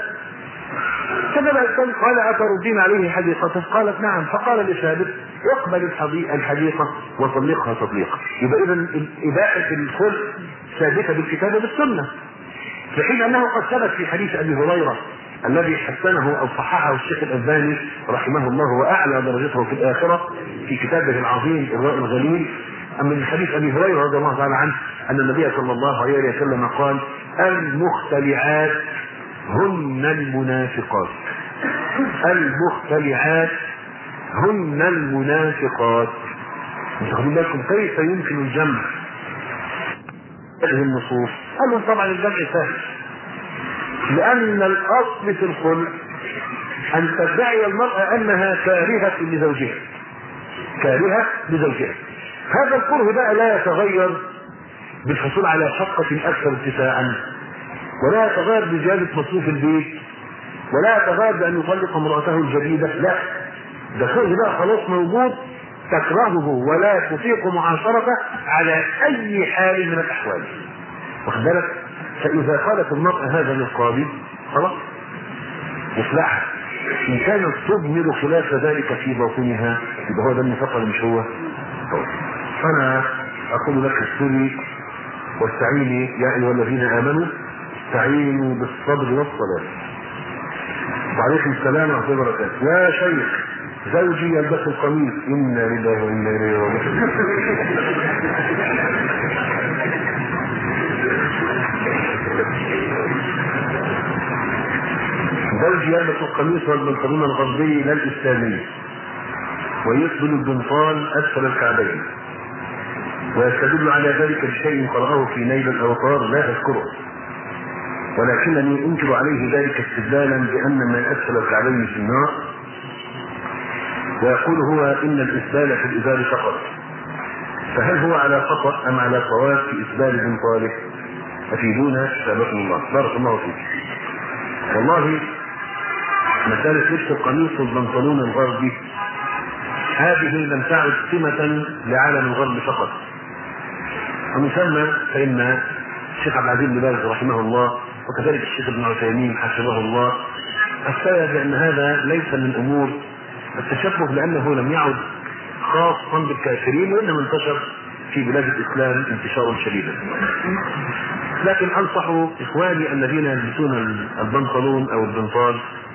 S1: كذا قال: اتردين عليه حديقته؟ قالت: نعم. فقال لثابت: اقبل الحديقه وطلقها تطليقا. يبقى اذا اباحه الخلق ثابته بالكتاب والسنه، في حين انه قد ثبت في حديث ابي هريره الذي حسنه او صححه الشيخ الالباني رحمه الله واعلى درجته في الاخره في كتابه العظيم الراء الغليل، من حديث ابي هريره رضي الله تعالى عنه ان النبي صلى الله عليه وسلم قال: المختلعات هن المنافقات. المختلعات هن المنافقات. خدوا بالكم كيف يمكن الجمع هذه النصوص؟ قالوا طبعا الجمع سهل، لان الاصل في الخلع ان تدعي المرأة انها كارهة لزوجها، كارهة لزوجها. هذا الكره بقى لا يتغير بالحصول على شقة اكثر اتساعا، ولا يتغير بزيادة مصروف البيت، ولا يتغير بان يطلق امرأته الجديدة، لا، ده كره بقى خلاص موجود تكرهه ولا تطيق معاشرته على اي حال من الاحوال. واخد بالك؟ فاذا قالت المرأة هذا للقاضي خلاص يخلعها. ان كانت تضمر خلاف ذلك في باطنها يبقى هو ده النفاق اللي مش هو. فانا اقول لك استري واستعيني يا ايها الذين امنوا استعينوا بالصبر والصلاه. وعليكم السلام ورحمه الله وبركاته. يا شيخ زوجي يلبس القميص، انا لله وانا اليه راجعون. زوجي يلبس القميص والبنطلون الغربي لا الاسلامي، ويقبل البنطال اسفل الكعبين، ويستدل على ذلك بشيء قرأه في نيل الاوطار لا اذكره، ولكنني انكر عليه ذلك استدلالا بان ما اسفل الكعبين في النار، ويقول هو ان الاسبال في الازار فقط. فهل هو على خطأ ام على صواب في اسبال بنطاله؟ افيدونا شابكم الله. بارك الله فيك. والله مسألة لبس القميص والبنطلون الغربي هذه لم تعد سمة لعالم الغرب فقط، ومسمى فإن الشيخ عبد العزيز بن باز رحمه الله وكذلك الشيخ ابن عثيمين حفظه الله أفتى بأن هذا ليس من أمور التشبه، لأنه لم يعد خاصا بالكافرين وإنما انتشر في بلاد الإسلام انتشارا شديدا. لكن أنصح إخواني الذين يلبسون البنطلون أو البنطال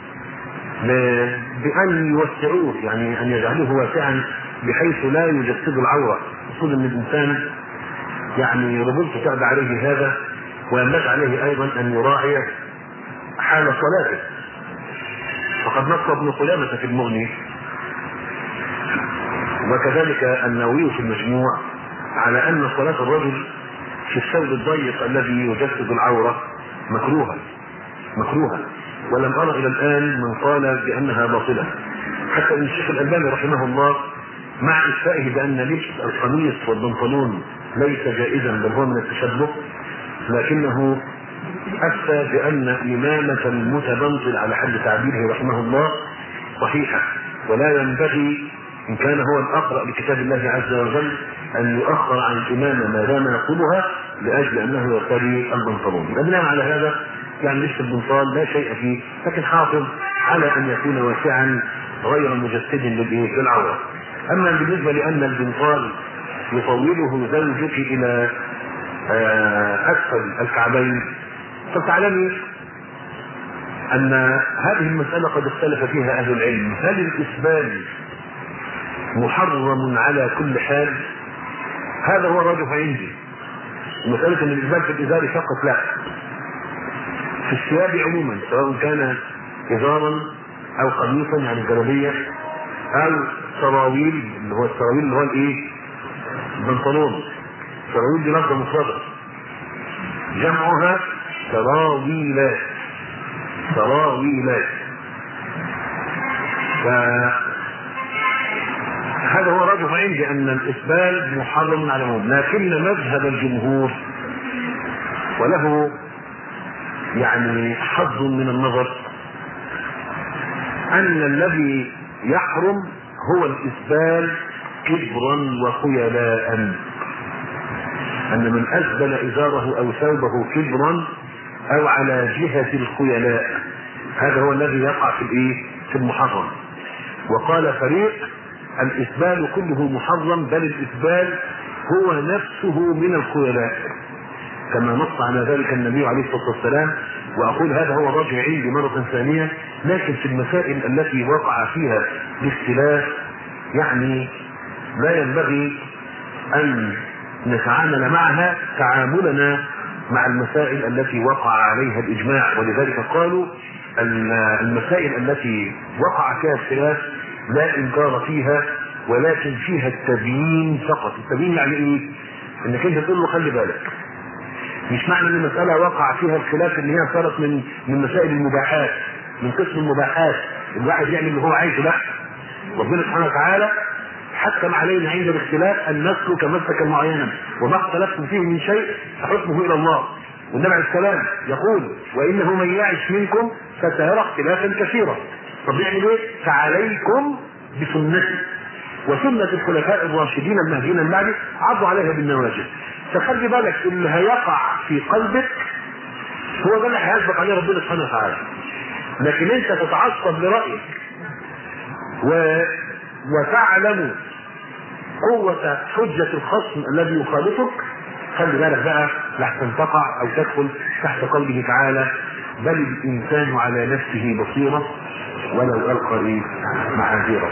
S1: بأن يوسعوه، يعني أن يجعلوه واسعا بحيث لا يجسد العورة. المفروض أن الإنسان يعني رجلته تعد عليه هذا، وينبغي عليه أيضا أن يراعي حال صلاته. وقد نص ابن قدامة في المغني وكذلك النووي في المجموع على أن صلاة الرجل في الثوب الضيق الذي يجسد العورة مكروهة مكروهة ولم أرى إلى الآن من قال بأنها باطلة. حتى إن الشيخ الألباني رحمه الله مع إشفائه بأن لبس القميص والبنطلون ليس جائزا بل هو من التشبه، لكنه افتى بان امامه المتبنطل على حد تعبيره رحمه الله صحيحه، ولا ينبغي ان كان هو الاقرا لكتاب الله عز وجل ان يؤخر عن الامامه ما دام يطلبها لاجل انه يرتدي البنطلون. بناء على هذا يعني لبس البنطال لا شيء فيه، لكن حافظ على ان يكون واسعا غير مجسد للعوره. اما بالنسبه لان البنطال يطوله زوجك الى اسفل الكعبين، فتعلمي ان هذه المساله قد اختلف فيها اهل العلم. هل الاسبال محرم على كل حال؟ هذا هو الراجح عندي. مساله ان الاسبال في الازار فقط لا، في الثياب عموما سواء كان ازارا او قميصا يعني جلابيه او سراويل، اللي هو السراويل اللي هو الايه؟ البنطلون. سراويل دي لفظه مفرده جمعها سراويلات. سراويلات. فهذا هو راجح عندي ان الاسبال محرم على العموم، لكن مذهب الجمهور وله يعني حظ من النظر ان الذي يحرم هو الاسبال كبرا وخيلاء، ان من اسبل ازاره او ثوبه كبرا او على جهة الخيلاء هذا هو الذي يقع في الايه؟ في المحرم. وقال فريق الاسبال كله محرم، بل الاسبال هو نفسه من الخيلاء كما نص على ذلك النبي عليه الصلاة والسلام. واقول هذا هو الراجع عندي مرة ثانية، لكن في المسائل التي وقع فيها الاختلاف يعني لا ينبغي ان نتعامل معها تعاملنا مع المسائل التي وقع عليها الاجماع. ولذلك قالوا المسائل التي وقع فيها الخلاف لا انكار فيها، ولكن فيها التبيين فقط. التبيين يعني ايه؟ انك انت تقول له خلي بالك، مش معنى ان المساله وقع فيها الخلاف ان هي صارت من من مسائل المباحات، من قسم المباحات الواحد يعمل اللي هو عايزه. لا، ربنا سبحانه وتعالى حكم علينا عند الاختلاف ان نسلك مسلكا معينا، وما اختلفتم فيه من شيء فحكمه الى الله. والنبي عليه السلام يقول وانه من يعش منكم فسيرى اختلافا كثيرا. طب يعمل ايه؟ فعليكم بسنتي وسنه الخلفاء الراشدين المهديين من بعدي عضوا عليها بالنواجذ. فخلي بالك اللي هيقع في قلبك هو ده اللي هيسبق عليه ربنا سبحانه وتعالى، لكن انت تتعصب لرايك و... وتعلم قوة حجة الخصم الذي يخالفك، خلي بالك بقى لحسن تقع او تدخل تحت قوله تعالى بل الانسان على نفسه بصيرة ولو القى معاذيره.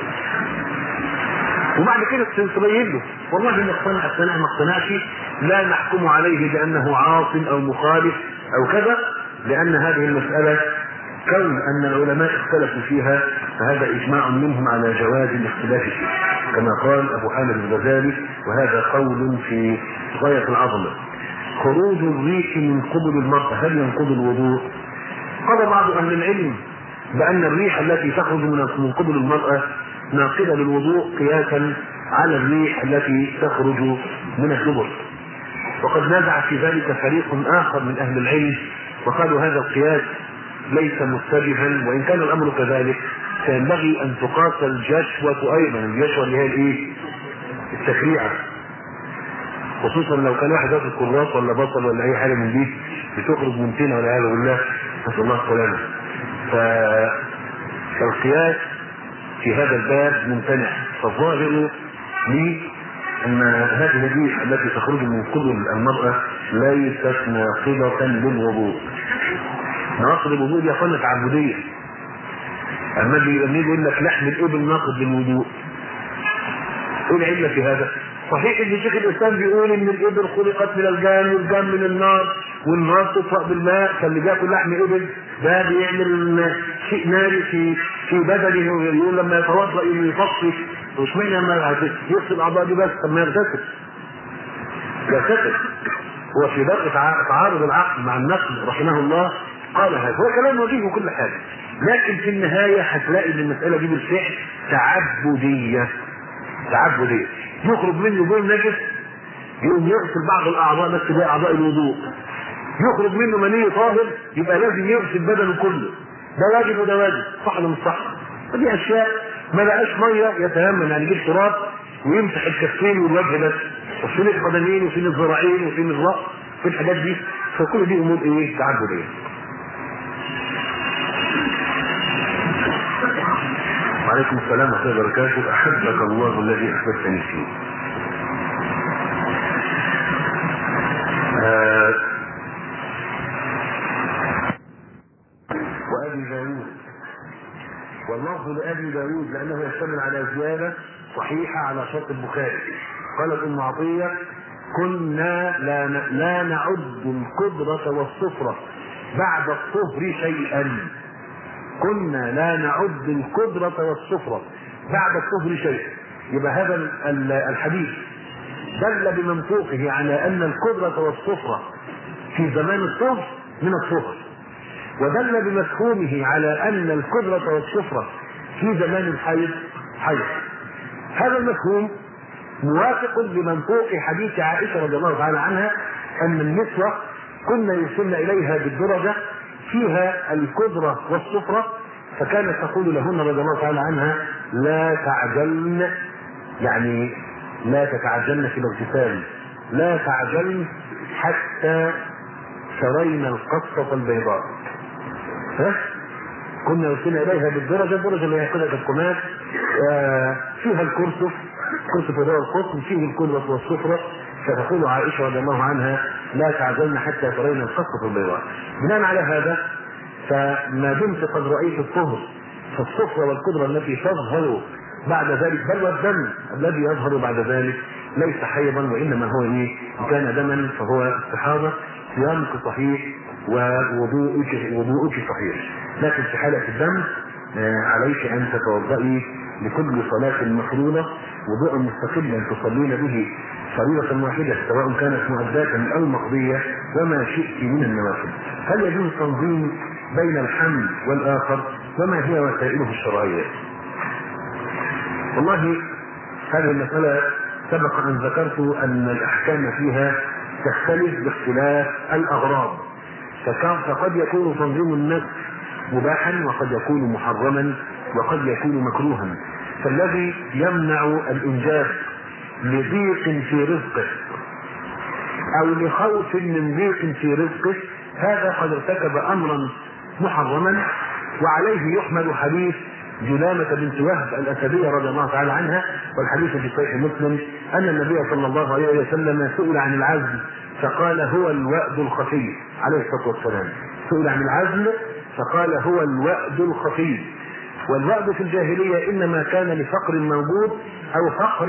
S1: وبعد كده تبين له والله ان اقتنع اقتنع ما اقتنعش لا نحكم عليه بانه عاص او مخالف او كذا، لان هذه المسألة كون ان العلماء اختلفوا فيها فهذا اجماع منهم على جواز الاختلاف فيها، كما قال ابو حامد الغزالي وهذا قول في غاية العظمة. خروج الريح من قبل المرأة هل ينقض الوضوء؟ قال بعض اهل العلم بان الريح التي تخرج من قبل المرأة ناقضة للوضوء قياسا على الريح التي تخرج من الدبر، وقد نازع في ذلك فريق اخر من اهل العلم وقالوا هذا القياس ليس متجها، وان كان الامر كذلك فينبغي ان تقاس الجشوة ايضا. الجشوة اللي هي الايه؟ التكريعة، خصوصا لو كان واحد ياكل كراس ولا بصل ولا اي حاجه من دي بتخرج من تينه ولا هذا بالله نسال الله السلامه. فالقياس في هذا الباب ممتنع. فالظاهر لي ان هذه الريح التي تخرج من قبل المرأة ليست ناقضة للوضوء. ناقض الوضوء دي اخوانا تعبدية. اما اللي يقول لك لحم الابل ناقض للوضوء، ايه العلة في هذا؟ صحيح ان شيخ الاسلام بيقول ان الابل خلقت من الجان والجان من النار والنار تطفأ بالماء، فاللي بياكل لحم ابل ده بيعمل شيء ناري في في بدنه، يقول لما يتوضا يفصل. مش معنى لما يغسل الاعضاء دي بس، طب ما يغتسل يغتسل. هو في درء تعارض العقل مع النقل رحمه الله قال هذا هو كلام وجيه وكل حاجه، لكن في النهايه هتلاقي ان المساله دي بالفعل تعبديه. تعبديه يخرج منه بول نجس يقوم يغسل بعض الاعضاء بس باقي اعضاء الوضوء، يخرج منه مني طاهر يبقى لازم يغسل بدنه كله، ده واجب وده واجب، صح ولا مش صح؟ ودي اشياء ما بقاش ميه يتيمم، يعني يجيب تراب ويمسح الكفين والوجه بس، وفين القدمين وفين الذراعين وفين الراس، في الحاجات دي، فكل دي امور ايه؟ تعبديه. وعليكم السلام ورحمه الله وبركاته. احبك الله الذي احببتني فيه. آه وابي داود، واللفظ لابي داود لانه يشتمل على زياده صحيحه على شرط البخاري. قالت ام عطيه: كنا لا لا نعد القدرة والصفرة بعد الطهر شيئا. كنا لا نعد القدرة والصفرة بعد الطهر شيئا. يبقى هذا الحديث دل بمنطوقه على ان القدرة والصفرة في زمان الطهر من الطهر، ودل بمفهومه على ان القدرة والصفرة في زمان الحيض حيض. هذا المفهوم موافق لمنطوق حديث عائشة رضي الله تعالى عنها ان النسوة كنا يرسلن اليها بالدرجة فيها القدرة والصفرة، فكانت تقول لهن رضي الله تعالى عنها: لا تعجلن، يعني لا تتعجلن في الاغتسال، لا تعجلن حتى ترين القصة البيضاء. ها؟ كنا يرسلن اليها بالدرجة، الدرجة اللي هي قطعة القماش فيها الكرسف، كرسف هو القطن فيه القدرة والصفرة، فتقول عائشة رضي الله عنها: لا تعجلن حتى ترين القصة البيضاء. بناء على هذا فما دمت قد رأيت الطهر فالصفرة والقدرة التي تظهر بعد ذلك، بل والدم الذي يظهر بعد ذلك ليس حيضا وانما هو ايه؟ كان دما فهو استحاضة، صيامك صحيح ووضوءك وضوءك صحيح. لكن في حالة الدم عليك ان تتوضئي لكل صلاة مفروضة وضوءا مستقلا تصلين به فريضة واحدة سواء كانت مؤداة او مقضية وما شئت من النوافل. هل يجوز تنظيم بين الحمل والاخر؟ وما هي وسائله الشرعية؟ والله هذه المسألة سبق ان ذكرت ان الاحكام فيها تختلف باختلاف الاغراض، فقد يكون تنظيم النفس مباحا وقد يكون محرما وقد يكون مكروها. فالذي يمنع الانجاب لضيق في رزقه او لخوف من ضيق في رزقه هذا قد ارتكب امرا محرما، وعليه يحمل حديث جلامة بنت وهب الأسدية رضي الله تعالى عنها، والحديث في صحيح مسلم أن النبي صلى الله عليه وسلم سئل عن العزل فقال: هو الوأد الخفي. عليه الصلاة والسلام سئل عن العزل فقال: هو الوأد الخفي. والوأد في الجاهلية إنما كان لفقر موجود أو فقر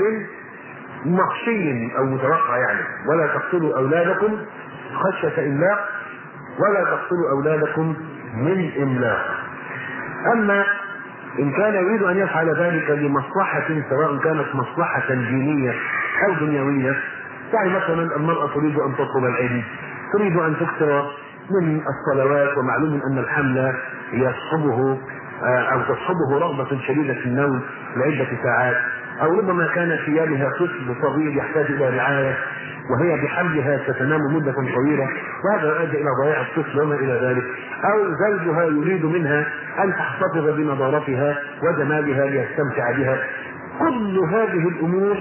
S1: مخشي أو متوقع، يعني ولا تقتلوا أولادكم خشية إملاق ولا تقتلوا أولادكم من إملاق. أما إن كان يريد أن يفعل ذلك لمصلحة سواء كانت مصلحة دينية أو دنيوية، يعني مثلا المرأة تريد أن تطلب العلم، تريد أن تكثر من الصلوات، ومعلوم أن الحمل يصحبه أو تصحبه رغبة شديدة في النوم لعدة ساعات، أو ربما كان في يدها طفل صغير يحتاج إلى رعاية وهي بحملها ستنام مدة طويلة وهذا يؤدي إلى ضياع الطفل وما إلى ذلك، أو زوجها يريد منها أن تحتفظ بنظارتها وجمالها ليستمتع بها. كل هذه الأمور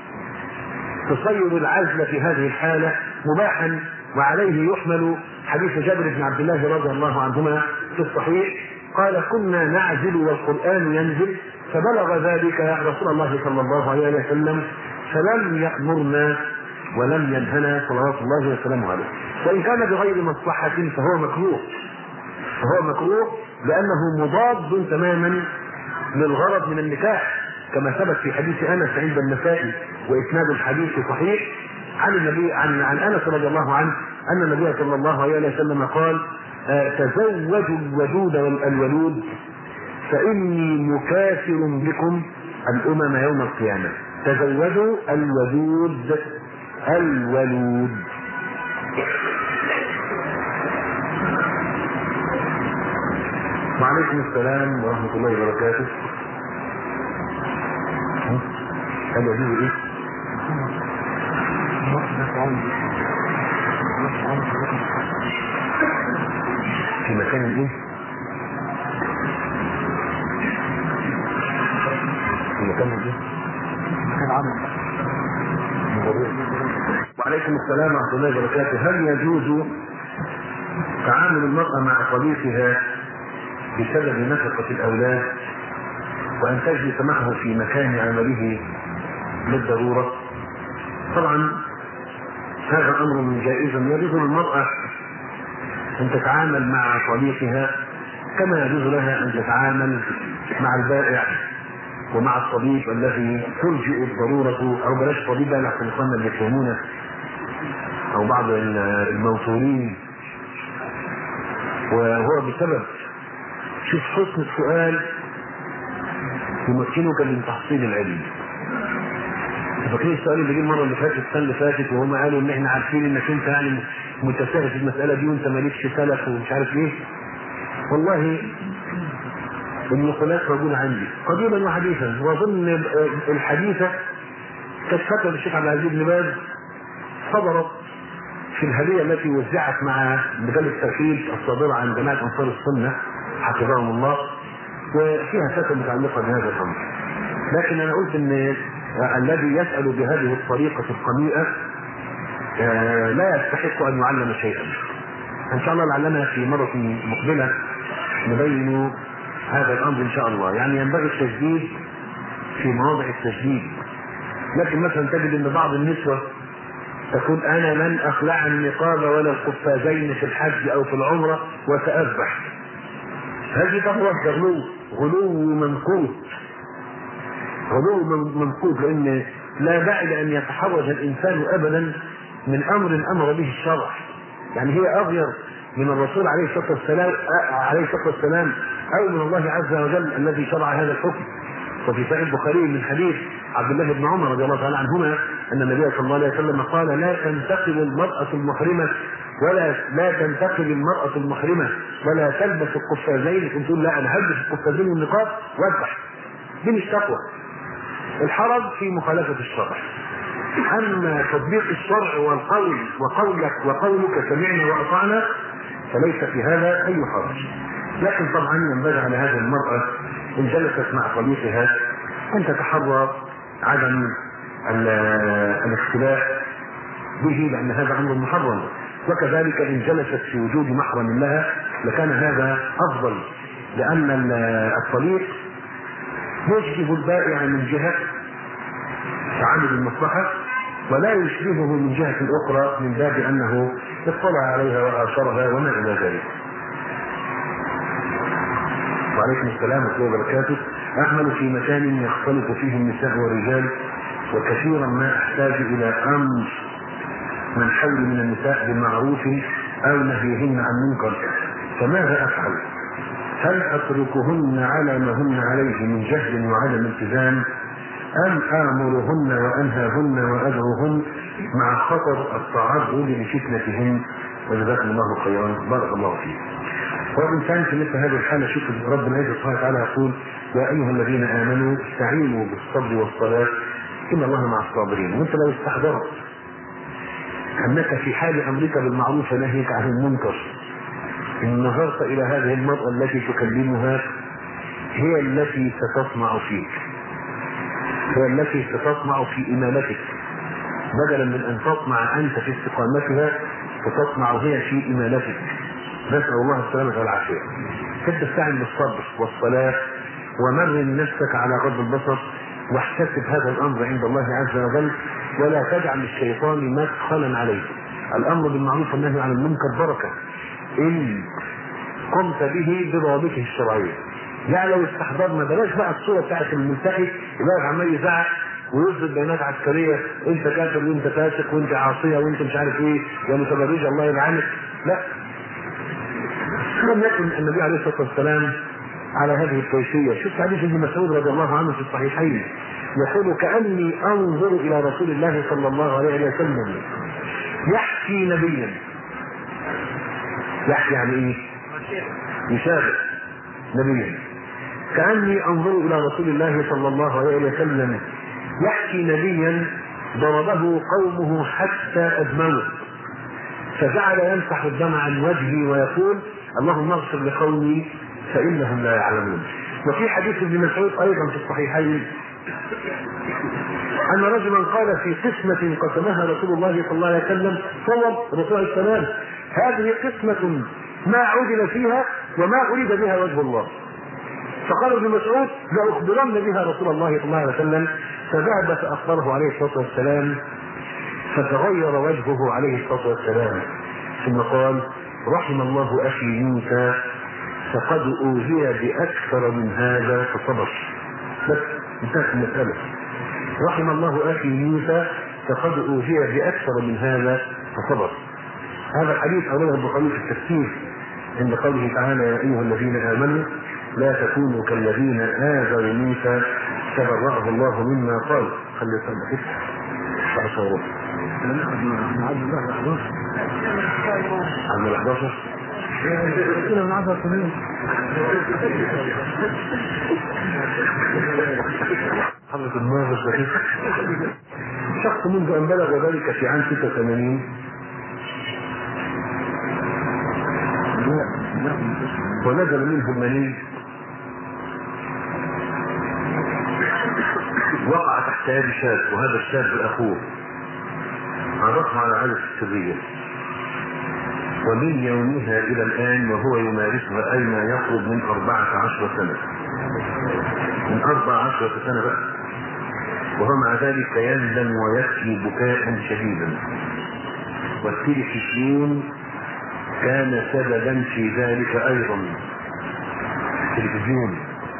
S1: تصير العزل في هذه الحالة مباحا، وعليه يحمل حديث جابر بن عبد الله رضي الله عنهما في الصحيح قال: كنا نعزل والقرآن ينزل فبلغ ذلك رسول الله صلى الله عليه وسلم فلم يأمرنا ولم ينهنا صلوات الله وسلامه عليه. وإن كان بغير مصلحة فهو مكروه، فهو مكروه لأنه مضاد تماما للغرض من النكاح، كما ثبت في حديث أنس عند النسائي وإسناد الحديث صحيح عن النبي عن عن أنس رضي الله عنه أن النبي صلى الله عليه وسلم قال: تزوجوا الودود والولود فإني مكاثر بكم الأمم يوم القيامة. تزوجوا الودود الولود. وعليكم السلام ورحمة الله وبركاته. هل يجوز ايه؟ في مكان ايه؟ في مكان ايه؟
S2: مكان عمل.
S1: وعليكم السلام ورحمة الله وبركاته. هل يجوز تعامل المرأة مع صديقها بسبب نفقة الأولاد وأن تجلس معه في مكان عمله للضرورة؟ طبعا هذا أمر جائز. يجوز للمرأة أن تتعامل مع صديقها كما يجوز لها أن تتعامل مع البائع ومع الطبيب الذي تلجئ الضرورة، أو بلاش طبيب بقى لحسن إخواننا اللي يفهمونا، أو بعض الموصولين، وهو بسبب شوف حسن السؤال يمكنك من تحصيل العلم. فاكرين السؤال اللي جه المره اللي فاتت السنه اللي فاتت وهم قالوا ان احنا عارفين انك انت يعني متساهل في المساله دي وانت مالكش سلف ومش عارف ايه. والله النقولات موجوده عندي قديما وحديثا، واظن الحديثه كانت فتوى للشيخ عبد العزيز بن باز صدرت في الهديه التي وزعت مع مجله التوحيد الصادره عن جماعه انصار السنه حفظهم الله، وفيها فتوى متعلقه بهذا الامر. لكن انا قلت ان الذي يسال بهذه الطريقه القميئه لا يستحق ان يعلم شيئا. ان شاء الله لعلنا في مره مقبله نبين هذا الامر ان شاء الله. يعني ينبغي التجديد في مواضع التجديد، لكن مثلا تجد ان بعض النسوه تقول انا لن اخلع النقاب ولا القفازين في الحج او في العمره وساذبح. هذه طبعا غلو غلو منقوط غلو منقوط، لان لا داعي لان يتحرج الانسان ابدا من امر امر به الشرع. يعني هي اغير من الرسول عليه الصلاه والسلام عليه الصلاه والسلام او من الله عز وجل الذي شرع هذا الحكم. وفي صحيح البخاري من حديث عبد الله بن عمر رضي الله تعالى عنهما ان النبي صلى الله عليه وسلم قال لا تنتقب المراه المحرمه ولا لا تنتقب المراه المحرمه ولا تلبس القفازين. كنت تقول لا انا هلبس القفازين والنقاب واذبح. دي مش تقوى. الحرج في مخالفه الشرع. اما تطبيق الشرع والقول وقولك وقولك سمعنا واطعنا فليس في هذا اي حرج. لكن طبعا ينبغي على هذه المراه ان جلست مع صديقها ان تتحرى عدم الاختلاء به لان هذا امر محرم، وكذلك ان جلست في وجود محرم لها لكان هذا افضل، لان الصديق يشبه البائع من جهه تعامل المصلحه ولا يشبهه من جهه اخرى من باب انه اطلع عليها وعاشرها وما الى ذلك. وعليكم السلام ورحمه الله وبركاته. اعمل في مكان يختلط فيه النساء والرجال وكثيرا ما احتاج الى امر من حول من النساء بالمعروف او نهيهن عن منكر، فماذا افعل؟ هل اتركهن على ما هن عليه من جهل وعدم التزام ام امرهن وانهاهن وادعوهن مع خطر التعرض لفتنتهن؟ وجزاكم الله خيرا بارك الله فيك. والانسان في مثل هذه الحاله شوف ربنا عز سبحانه وتعالى يقول يا ايها الذين امنوا استعينوا بالصبر والصلاه ان الله مع الصابرين. وانت لو استحضرت انك في حال امرك بالمعروف ونهيك عن المنكر ان نظرت الى هذه المراه التي تكلمها هي التي ستصنع فيك، هي التي ستصنع في امامتك، بدلا من ان تصنع انت في استقامتها فتصنع هي في امامتك. نسال الله السلامه والعافيه. تستعين بالصبر والصلاه ومرن نفسك على غض البصر واحتسب هذا الامر عند الله عز وجل ولا تجعل الشيطان مدخلا عليه. الامر بالمعروف والنهي عن المنكر بركه ان قمت به بضوابطه الشرعيه. يعني لو استحضرنا بلاش بقى الصوره بتاعت الملتقي يبقى عمال يزعق ويثبت بيانات عسكريه انت كافر وانت فاسق وانت عاصيه وانت مش عارف ايه يا متبرج الله يلعنك. لا، لم يكن النبي عليه الصلاه والسلام على هذه الكيفيه. شوف حديث ابن مسعود رضي الله عنه في الصحيحين يقول كاني انظر الى رسول الله صلى الله عليه وسلم يحكي نبيا. يحكي يعني ايه؟ يشابه نبيا. كاني انظر الى رسول الله صلى الله عليه وسلم يحكي نبيا ضربه قومه حتى ادموه. فجعل يمسح الدم عن وجهه ويقول اللهم اغفر لقومي فانهم لا يعلمون. وفي حديث ابن مسعود ايضا في الصحيحين ان رجلا قال في قسمه قسمها رسول الله صلى الله عليه وسلم صوب رسول السلام هذه قسمه ما عدل فيها وما اريد بها وجه الله. فقال ابن مسعود لاخبرن بها رسول الله صلى الله عليه وسلم. فذهب فاخبره عليه الصلاه والسلام فتغير وجهه عليه الصلاه والسلام ثم قال رحم الله اخي موسى فقد اوذي باكثر من هذا فصبر. بس انتهت المساله. رحم الله اخي موسى فقد اوذي باكثر من هذا فصبر. هذا الحديث اورده البخاري في التفسير عند قوله تعالى يا ايها الذين امنوا لا تكونوا كالذين آذوا موسى فبرأه الله مما قال. خلي يصلي كده عشرة ناخد من عبد الله الأحداث عبد الأحداث كنا من عشرة سنين حضرة النار الشهيد شخص منذ أن بلغ ذلك في عام ستة وثمانين ونزل منه المني وقع تحت يد شاب وهذا الشاب اخوه عرفها على عادة السرية ومن يومها الى الان وهو يمارسها اي ما يقرب من اربعة عشر سنة من اربع عشرة سنة بقى وهو مع ذلك يندم ويبكي بكاء شديدا والتلفزيون كان سببا في ذلك ايضا. التلفزيون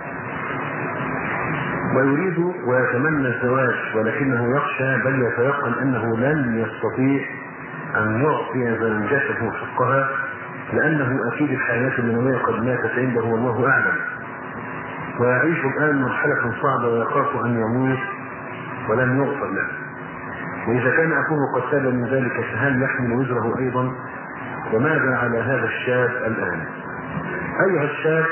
S1: ويريد ويتمنى الزواج ولكنه يخشى بل يتيقن انه لن يستطيع ان يعطي زوجته حقها لانه اكيد الحياه المنويه قد ماتت عنده والله اعلم ويعيش الان مرحله صعبه ويخاف ان يموت ولن يغفر له. واذا كان اخوه قد تاب من ذلك فهل يحمل وزره ايضا؟ وماذا على هذا الشاب الان؟ ايها الشاب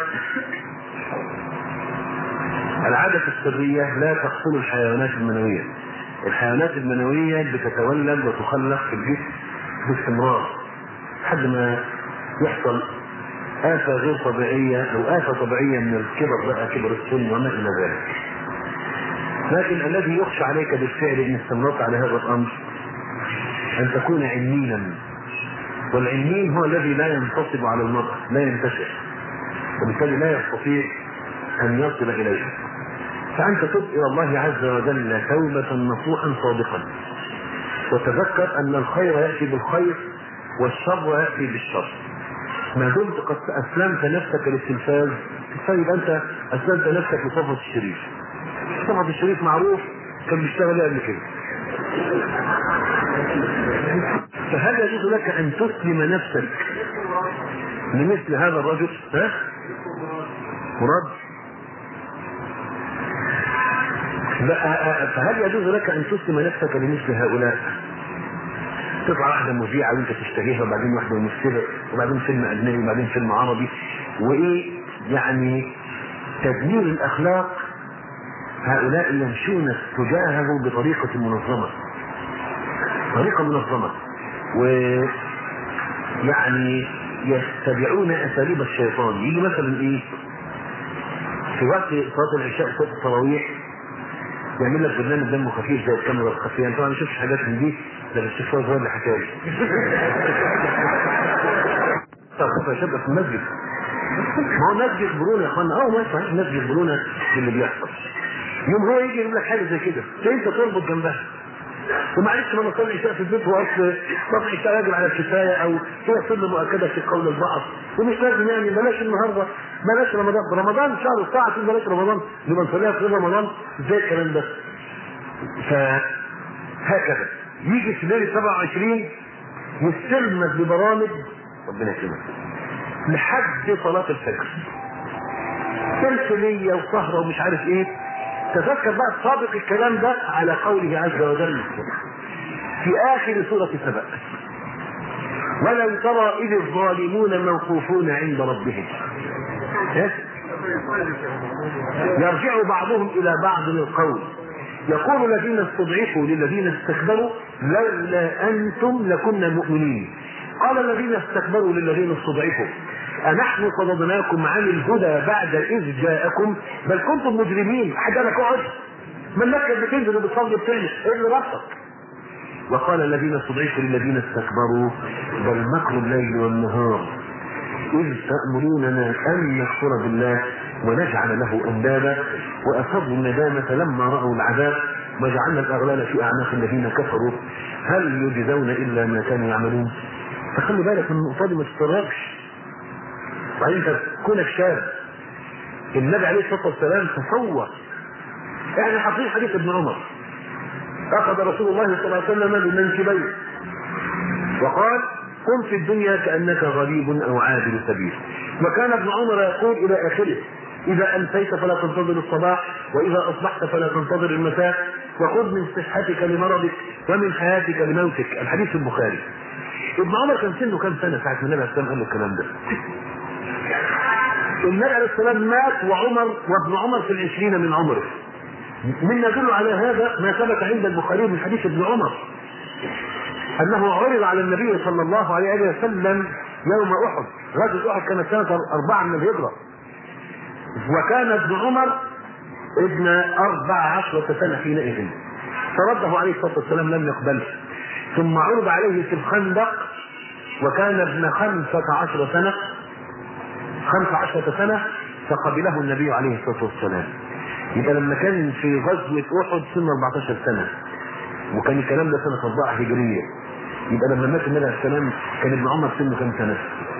S1: العادة السرية لا تقتل الحيوانات المنوية. الحيوانات المنوية بتتولد وتخلق في الجسم باستمرار لحد ما يحصل آفة غير طبيعية أو آفة طبيعية من الكبر بقى كبر السن وما إلى ذلك. لكن الذي يخشى عليك بالفعل إن استمرت على هذا الأمر أن تكون عنينا، والعنين هو الذي لا ينتصب على المرء لا ينتشر وبالتالي لا يستطيع أن يصل إليه. فأنت تب إلى الله عز وجل توبة نصوحا صادقا وتذكر أن الخير يأتي بالخير والشر يأتي بالشر. ما دمت قد أسلمت نفسك للتلفاز طيب أنت أسلمت نفسك لصفوة الشريف. صفوة الشريف معروف كان بيشتغل قبل كده. فهل يجوز لك أن تسلم نفسك لمثل هذا الرجل؟ ها؟ مراد؟ فهل يجوز لك ان تسلم نفسك لمثل هؤلاء؟ تطلع واحده مذيعه وانت تشتهيها وبعدين واحده ممثله وبعدين فيلم اجنبي وبعدين فيلم عربي وايه يعني تدمير الاخلاق. هؤلاء يمشون تجاهه بطريقه منظمه طريقه منظمه ويعني يتبعون اساليب الشيطان. يجي مثلا ايه في وقت صلاه العشاء صلاه التراويح يعمل لك برنامج دمه خفيف زي الكاميرا الخفيه. انت ما شفتش حاجات من دي ده الشيخ هو اللي حكى لي. طب يا شباب في المسجد ما هو الناس بيخبرونا يا اخوانا اه ما صحيح الناس بيخبرونا باللي بيحصل. يوم هو يجي يقول لك حاجه زي كده انت تربط جنبها ومعلش لما اصلي العشاء في البيت واصل طبعا العشاء راجل على الكفايه او هو سنه مؤكده في قول البعض ومش لازم يعني بلاش النهارده بلاش رمضان رمضان شهر الساعه بلاش رمضان نبقى نصليها في رمضان ازاي الكلام ده. فهكذا يجي في ليله سبعة وعشرين يستلمك ببرامج ربنا يكرمك لحد صلاه الفجر تمثيليه وسهره ومش عارف ايه. تذكر بقى سابق الكلام ده على قوله عز وجل في اخر سوره سبأ ولو ترى اذ الظالمون موقوفون عند ربهم يرجع بعضهم الى بعض القول يقول الذين استضعفوا للذين استكبروا لولا انتم لكنا مؤمنين قال الذين استكبروا للذين استضعفوا أنحن صددناكم عن الهدى بعد إذ جاءكم بل كنتم مجرمين. حد قال لك اقعد؟ من لك بتنزل وبتصلي بتعمل ايه اللي ربطك؟ وقال الذين استضعفوا للذين استكبروا بل مكر الليل والنهار إذ تأمروننا أن نكفر بالله ونجعل له أندادا وأسروا الندامة لما رأوا العذاب وجعلنا الأغلال في أعناق الذين كفروا هل يجزون إلا ما كانوا يعملون. فخلي بالك من النقطة دي ما تستغربش. وانت كونك شاب النبي عليه الصلاة والسلام تصور يعني حقيقة حديث ابن عمر أخذ رسول الله صلى الله عليه وسلم بمنكبيه وقال قم في الدنيا كأنك غريب أو عابر سبيل. وكان ابن عمر يقول إلى آخره إذا أمسيت فلا تنتظر الصباح وإذا أصبحت فلا تنتظر المساء وخذ من صحتك لمرضك ومن حياتك لموتك. الحديث البخاري. ابن عمر كان سنه كم سنة ساعة ما النبي عليه السلام قال له الكلام ده؟ النبي عليه السلام مات وعمر وابن عمر في العشرين من عمره. من يدل على هذا ما ثبت عند البخاري من حديث ابن عمر أنه عرض على النبي صلى الله عليه وسلم يوم أحد. غزوة أحد كانت سنة أربعة من الهجرة وكان ابن عمر ابن أربع عشرة سنة حينئذ فرده عليه الصلاة والسلام لم يقبله. ثم عرض عليه في الخندق وكان ابن خمسة عشر سنة خمسة عشرة سنة فقبله النبي عليه الصلاة والسلام. يبقى لما كان في غزوة أحد سنة أربعة عشر سنة وكان الكلام ده سنة أربعة هجرية. يبقى لما مات النبي عليه السلام كان ابن عمر سنه كم سنة؟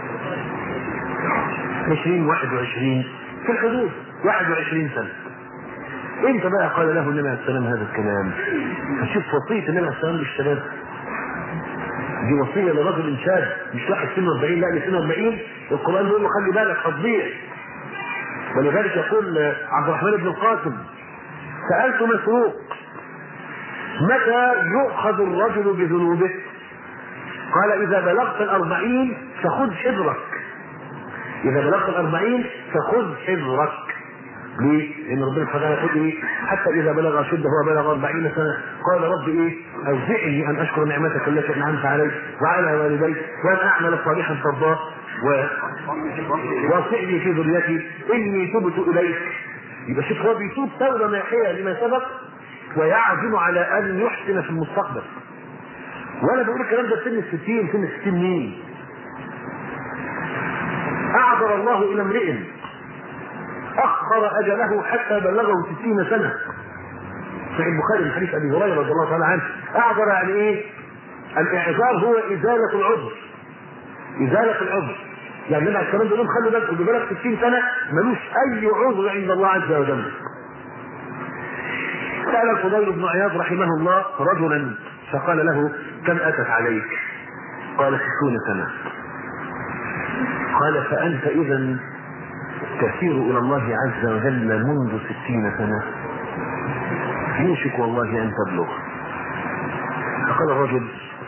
S1: عشرين واحد وعشرين في الحدود واحد وعشرين سنة. امتى بقى قال له النبي عليه السلام هذا الكلام؟ فشوف وصية النبي عليه السلام للشباب دي وصية لرجل شاب مش واحد سنه أربعين لا سنه أربعين. القرآن بيقول له خلي بالك هتضيع. ولذلك يقول عبد الرحمن بن القاسم سألت مسروق متى يؤخذ الرجل بذنوبه؟ قال إذا بلغت الأربعين فخذ حذرك. إذا بلغت الأربعين فخذ حذرك. ليه؟ لأن ربنا سبحانه يقول إيه؟ حتى إذا بلغ أشده وبلغ أربعين سنة قال رب إيه؟ أوزعني أن أشكر نعمتك التي أنعمت علي وعلى والدي وأن أعمل صالحا ترضاه واصلحني في ذريتي إني تبت إليك. يبقى شوف هو بيتوب توبة ناحية لما سبق ويعزم على أن يحسن في المستقبل. وأنا بقول الكلام ده سن الستين. سن الستين مين؟ أعذر الله إلى امرئ أخر أجله حتى بلغه ستين سنة. في البخاري من حديث أبي هريرة رضي الله تعالى عنه. أعذر يعني إيه؟ الإعذار هو إزالة العذر. إزالة العذر يعني لما الكلام ده خلوا بالك اللي بلغ ستين سنة ملوش أي عذر عند الله عز وجل. سأل الفضيل بن عياض رحمه الله رجلا فقال له كم أتت عليك؟ قال ستون سنة. قال فأنت إذن تسير إلى الله عز وجل منذ ستين سنة يوشك والله أن تبلغ. فقال الرجل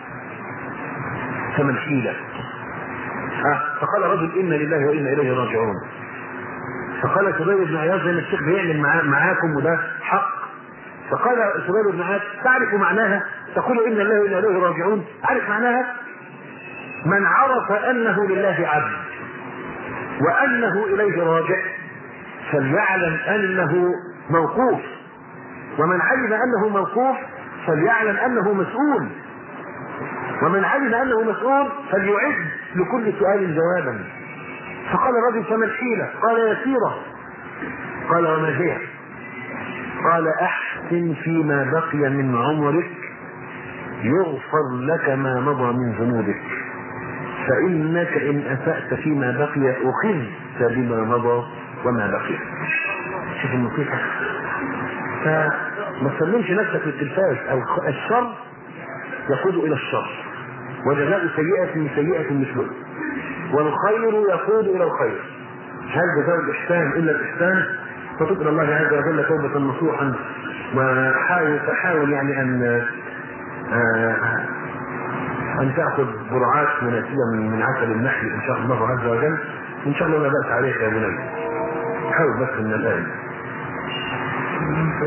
S1: فما الحيلة؟ فقال الرجل إنا لله وإنا إليه راجعون. فقال الفضيل بن عياض زي ما الشيخ بيعمل معا معاكم وده حق. فقال الفضيل بن عياض تعرف معناها؟ تقول إنا لله وإنا إليه راجعون. عارف معناها؟ من عرف أنه لله عبد وأنه إليه راجع فليعلم أنه موقوف، ومن علم أنه موقوف فليعلم أنه مسؤول، ومن علم أنه مسؤول فليعد لكل سؤال جوابا. فقال الرجل فما الحيلة؟ قال يسيرة. قال وما هي؟ قال أحسن فيما بقي من عمرك يغفر لك ما مضى من ذنوبك، فإنك إن أسأت فيما بقي أخذت بما مضى وما بقي. شوف النصيحة. فما تسلمش نفسك للتلفاز. الشر يقود إلى الشر وجزاء سيئة سيئة مثله، والخير يقود إلى الخير. هل جزاء الإحسان إلا الإحسان؟ فتوب إلى الله عز وجل توبة نصوحا وحاول تحاول يعني أن آه أن تأخذ برعات مناسبة من عسل النحل إن شاء الله عز وجل. إن شاء الله لا بأس عليك يا بني. حاول بس من الآن.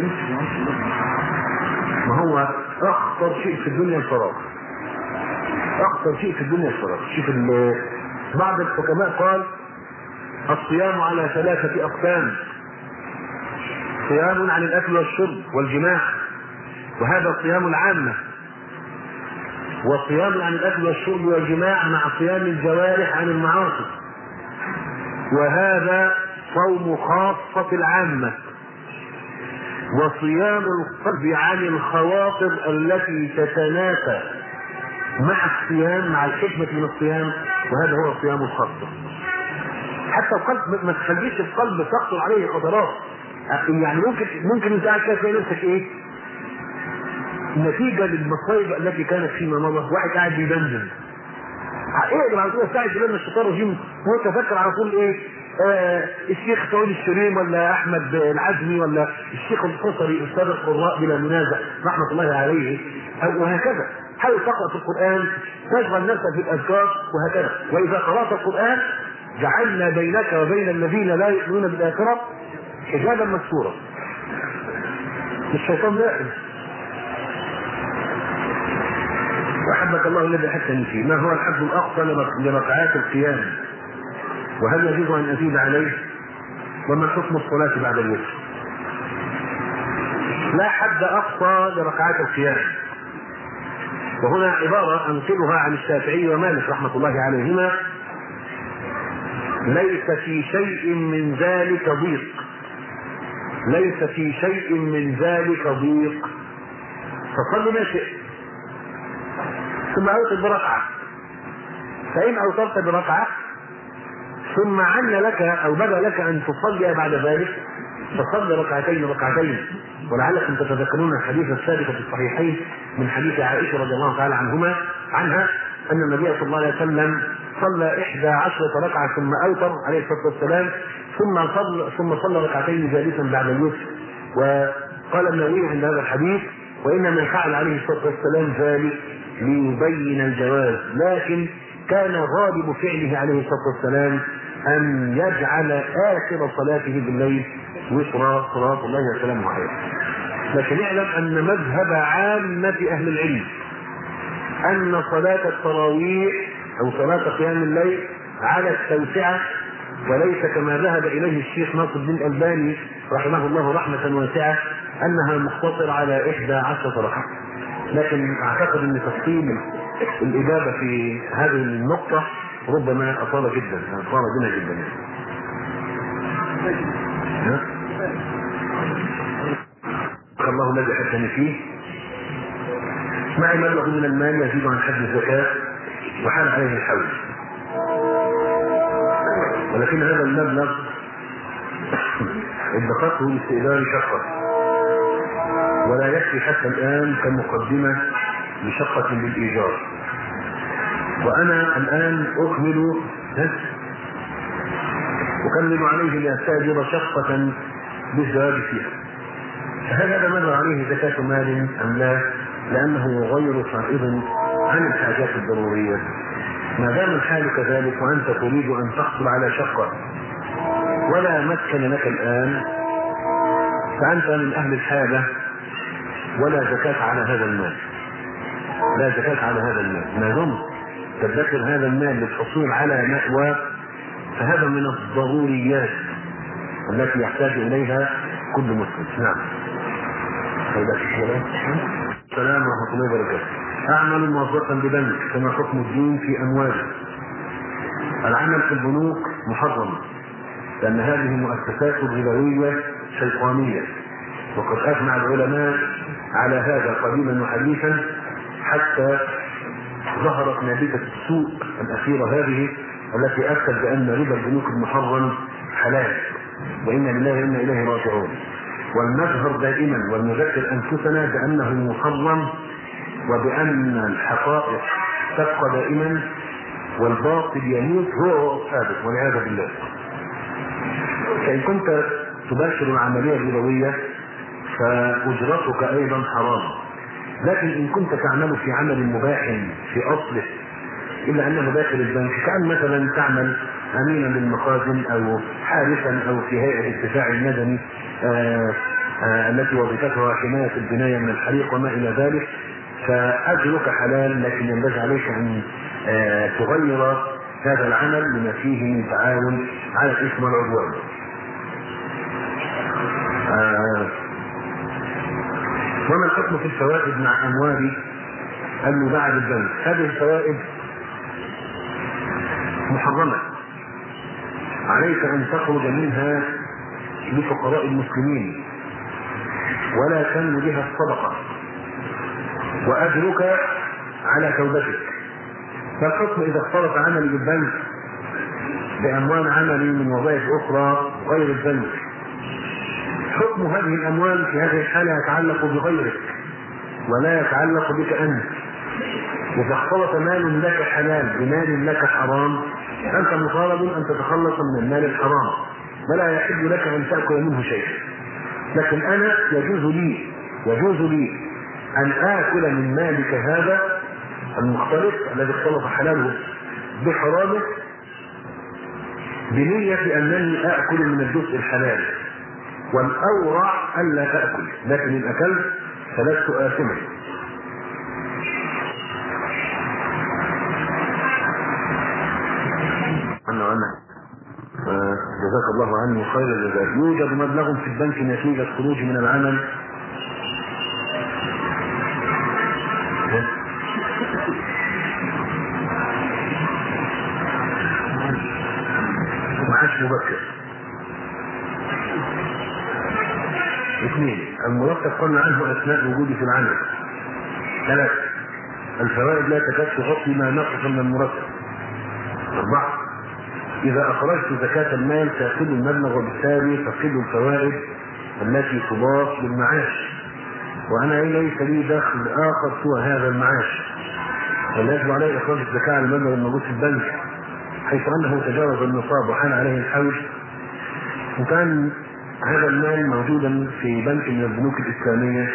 S1: ما هو أخطر شيء في الدنيا الفراغ. اخطر شيء في الدنيا الصلاه. شوف بعض الحكماء قال الصيام على ثلاثه اقسام: صيام عن الاكل والشرب والجماع، وهذا صيام العامه، وصيام عن الاكل والشرب والجماع مع صيام الجوارح عن المعاصي، وهذا صوم خاصه العامه، وصيام القلب عن الخواطر التي تتنافى مع الصيام، مع الحكمة من الصيام، وهذا هو صيام الخاصة. حتى القلب ما تخليش القلب تخطر عليه خطرات، يعني ممكن ممكن انت قاعد كده تلاقي نفسك ايه؟ نتيجة للمصايب التي كانت فيما مضى، واحد قاعد بيدندن ايه ده على طول ساعد لما الشيطان الرجيم وهو تفكر على طول ايه؟ آه الشيخ سعود الشريم ولا احمد العزمي ولا الشيخ القصري استاذ القراء بلا منازع رحمه الله عليه، وهكذا. حاول تقرا في القران، تشغل نفسك بالاذكار وهكذا. واذا قرات القران جعلنا بينك وبين الذين لا يؤمنون بالاخره حجابا مستورا. الشيطان داخل. وأحبك الله الذي أحبتني فيه. ما هو الحد الأقصى لركعات القيام؟ وهل يجوز أن أزيد عليه؟ وما حكم الصلاة بعد الوتر؟ لا حد أقصى لركعات القيام، وهنا عبارة أنقلها عن الشافعي ومالك رحمة الله عليهما: ليس في شيء من ذلك ضيق، ليس في شيء من ذلك ضيق، فصل ما شئت ثم أوتر بركعة، فإن أوترت بركعة ثم عن لك أو بدا لك أن تصلي بعد ذلك فصلي ركعتين ركعتين. ولعلكم تتذكرون الحديث الثابت في الصحيحين من حديث عائشة رضي الله تعالى عنهما عنها أن النبي صلى الله عليه وسلم صلى إحدى عشرة ركعة ثم أوتر عليه الصلاة والسلام، ثم صلى ثم صلى ركعتين جالسا بعد الوتر. وقال النووي عند هذا الحديث: وإنما فعل عليه الصلاة والسلام ذلك ليبين الجواز، لكن كان غالب فعله عليه الصلاة والسلام أن يجعل آخر صلاته بالليل وترا صلاة الله وسلامه عليه. لكن اعلم أن مذهب عامة أهل العلم أن صلاة التراويح أو صلاة قيام الليل على التوسعة، وليس كما ذهب إليه الشيخ ناصر الدين الألباني رحمه الله رحمة واسعة أنها مختصرة على إحدى عشرة ركعة. لكن أعتقد أن تفصيل الإجابة في هذه النقطة ربما أطال جدا، أطال بنا جدا. الله الذي حسن فيه: معي مبلغ من المال يزيد عن حد الزكاة وحال عليه الحول، ولكن هذا المبلغ ادخرته لاستئجار شقة ولا يكفي حتى الآن كمقدمة لشقة بالإيجار، وأنا الآن أكمل أكمل عليه لأستأجر شقة بالزواج فيها، فهل هذا مبلغ عليه زكاة مال أم لا؟ لأنه غير صائب عن الحاجات الضرورية. ما دام الحال كذلك وأنت تريد أن تحصل على شقة ولا مسكن لك الآن، فأنت من أهل الحاجة ولا زكاة على هذا المال، لا زكاة على هذا المال. ما دمت تدخر هذا المال للحصول على مأوى فهذا من الضروريات التي يحتاج إليها كل مسلم. نعم. السلام ورحمة الله وبركاته. أعمل موظفا ببنك، كما حكم الدين في أمواله؟ العمل في البنوك محرم، لأن هذه مؤسسات ربوية شيطانية، وقد أجمع العلماء على هذا قديما وحديثا حتى ظهرت نابتة السوء الأخيرة هذه التي أكد بأن ربا البنوك المحرم حلال، وإنا لله وإنا إليه راجعون. ولنظهر دائما ونذكر أنفسنا بأنه محرم، وبأن الحقائق تبقى دائما والباطل يموت هو وأصحابه والعياذ بالله. فإن كنت تباشر العملية الربوية فأجرتك أيضا حرام، لكن إن كنت تعمل في عمل مباح في أصله إلا أنه داخل البنك، كأن مثلا تعمل أمينا للمخازن أو حارسا أو في هيئة الدفاع المدني آآ آآ التي وظيفتها حماية البناية من الحريق وما إلى ذلك، فأجرك حلال، لكن ينبغي عليك أن تغير هذا العمل لما فيه من تعاون على الإثم والعدوان. وما الحكم في الفوائد مع أموال المباعة بالبنك؟ هذه الفوائد محرمة، عليك أن تخرج منها لفقراء المسلمين ولا تنم بها الصدقة، وأجرك على توبتك. فالحكم إذا اختلط عملي بالبنك بأموال عملي من وظائف أخرى غير البنك، حكم هذه الأموال في هذه الحالة يتعلق بغيرك ولا يتعلق بك أنت. إذا اختلط مال لك حلال بمال لك حرام، أنت مطالب أن تتخلص من المال الحرام ولا يحل لك أن تأكل منه شيء. لكن أنا يجوز لي يجوز لي أن آكل من مالك هذا المختلط الذي اختلط حلاله بحرامه بنية أنني آكل من الجزء الحلال، والأورع ألا تأكل، لكن إن أكلت فلست آثما. أنا أنا جزاك الله عني خير الجزاء. يوجد مبلغ في البنك نتيجة خروجي من العمل معاش مبكر. اثنين، المرتب قلنا عنه اثناء وجودي في العمل. ثلاثة، الفوائد لا تكاد تغطي ما نقص من المرتب. أربعة، إذا أخرجت زكاة المال تأخذ المبلغ وبالتالي تفقد الفوائد التي تضاف للمعاش، وأنا ليس لي دخل آخر سوى هذا المعاش، ولا يجب علي إخراج الزكاة على المبلغ الموجود في البنك حيث أنه تجاوز النصاب وحال عليه الحول. وكان هذا المال موجودا في بنك من البنوك الإسلامية،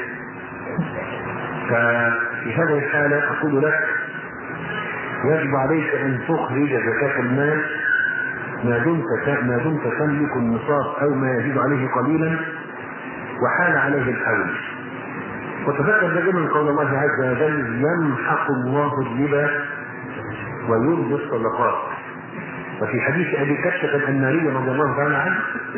S1: ففي هذه الحالة أقول لك يجب عليك أن تخرج زكاة المال ما دمت ما دمت تملك النصاب أو ما يزيد عليه قليلا وحال عليه الحول. وتذكر دائما قول الله عز وجل: يمحق الله الربا ويربي الصدقات. وفي حديث أبي كبشة الأنماري رضي الله تعالى عنه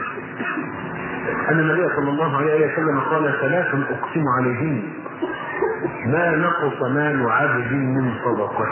S1: أن النبي صلى الله عليه وسلم قال: ثلاث أقسم عليهن ما نقص مال عبد من صدقة،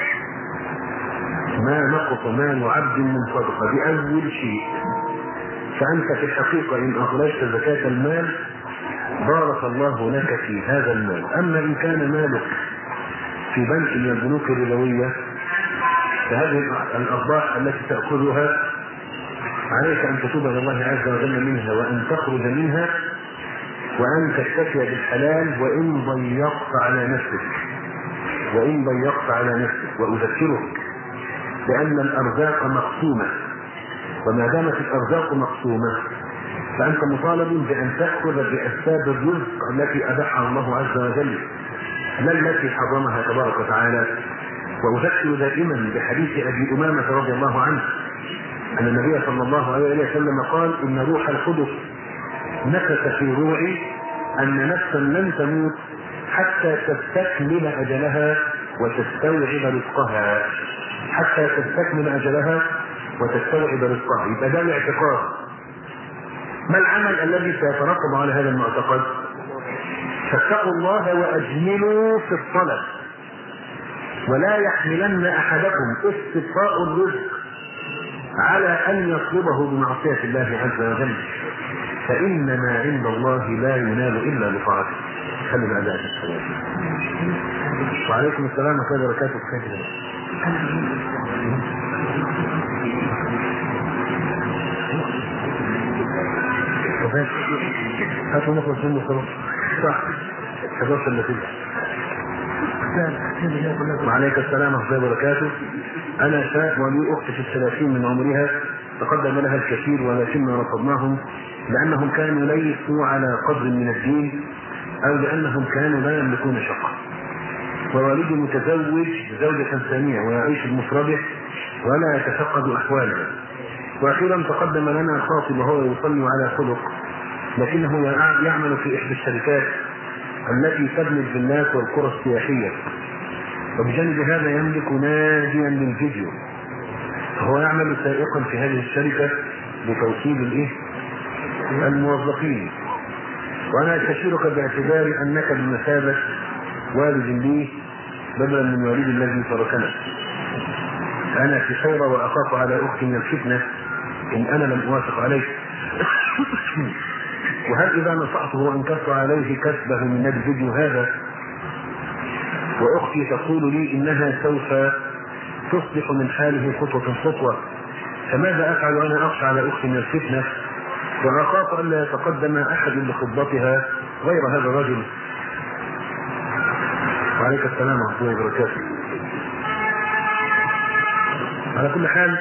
S1: ما نقص مال عبد من صدقة. بأول شيء، فأنت في الحقيقة إن أخرجت زكاة المال بارك الله لك في هذا المال. أما إن كان مالك في بنك من البنوك الربوية فهذه الأرباح التي تأخذها عليك أن تتوب إلى الله عز وجل منها وأن تخرج منها وأن تكتفي بالحلال وإن ضيقت على نفسك وإن ضيقت على نفسك. وأذكرك بأن الأرزاق مقسومة، وما دامت الأرزاق مقسومة فأنت مطالب بأن تأخذ بأسباب الرزق التي أباحها الله عز وجل لا التي حرمها تبارك وتعالى. وأذكر دائما بحديث أبي أمامة رضي الله عنه أن النبي صلى الله عليه وسلم قال: إن روح القدس نفث في روعي أن نفسا لن تموت حتى تستكمل أجلها وتستوعب رزقها، حتى تستكمل أجلها وتستوعب رزقها. يبقى ده الاعتقاد. ما العمل الذي سيترتب على هذا المعتقد؟ فاتقوا الله وأجملوا في الطلب، ولا يحملن أحدكم استبقاء الرزق على أن يطلبه بمعصية الله عز وجل، فإن ما عند الله لا ينال إلا بطاعته. خلي بقى ده السلام. وعليكم السلام ورحمة الله وبركاته. هاتوا نخلص منه خلاص. صح حدث النتيجة. وعليك السلام ورحمة الله وبركاته. أنا شاب ولي أخت في الثلاثين من عمرها تقدم لها الكثير ولكننا رفضناهم لأنهم كانوا ليسوا على قدر من الدين أو لأنهم كانوا لا يملكون شقة، ووالدي متزوج زوجة ثانية ويعيش بمفرده ولا يتفقد أحوالها. وأخيرا تقدم لنا خاطب وهو يصلي على خلق لكنه يعمل في إحدى الشركات التي تبني الفيلات والقرى السياحية، وبجانب هذا يملك ناديا للفيديو، فهو يعمل سائقا في هذه الشركة لتوصيل الايه؟ الموظفين. وانا استشيرك باعتبار انك بمثابة والد لي بدلا من والدي الذي تركنا. انا في خير واخاف على اختي من الفتنة ان انا لم اوافق عليه. وهل اذا نصحته وانكرت عليه كسبه من الفيديو هذا واختي تقول لي انها سوف تصلح من حاله خطوة خطوة، فماذا افعل وانا اخشى على اختي من الفتنة واخاف ان لا يتقدم احد لخطبتها غير هذا الرجل؟ وعليك السلام ورحمة الله وبركاته. على كل حال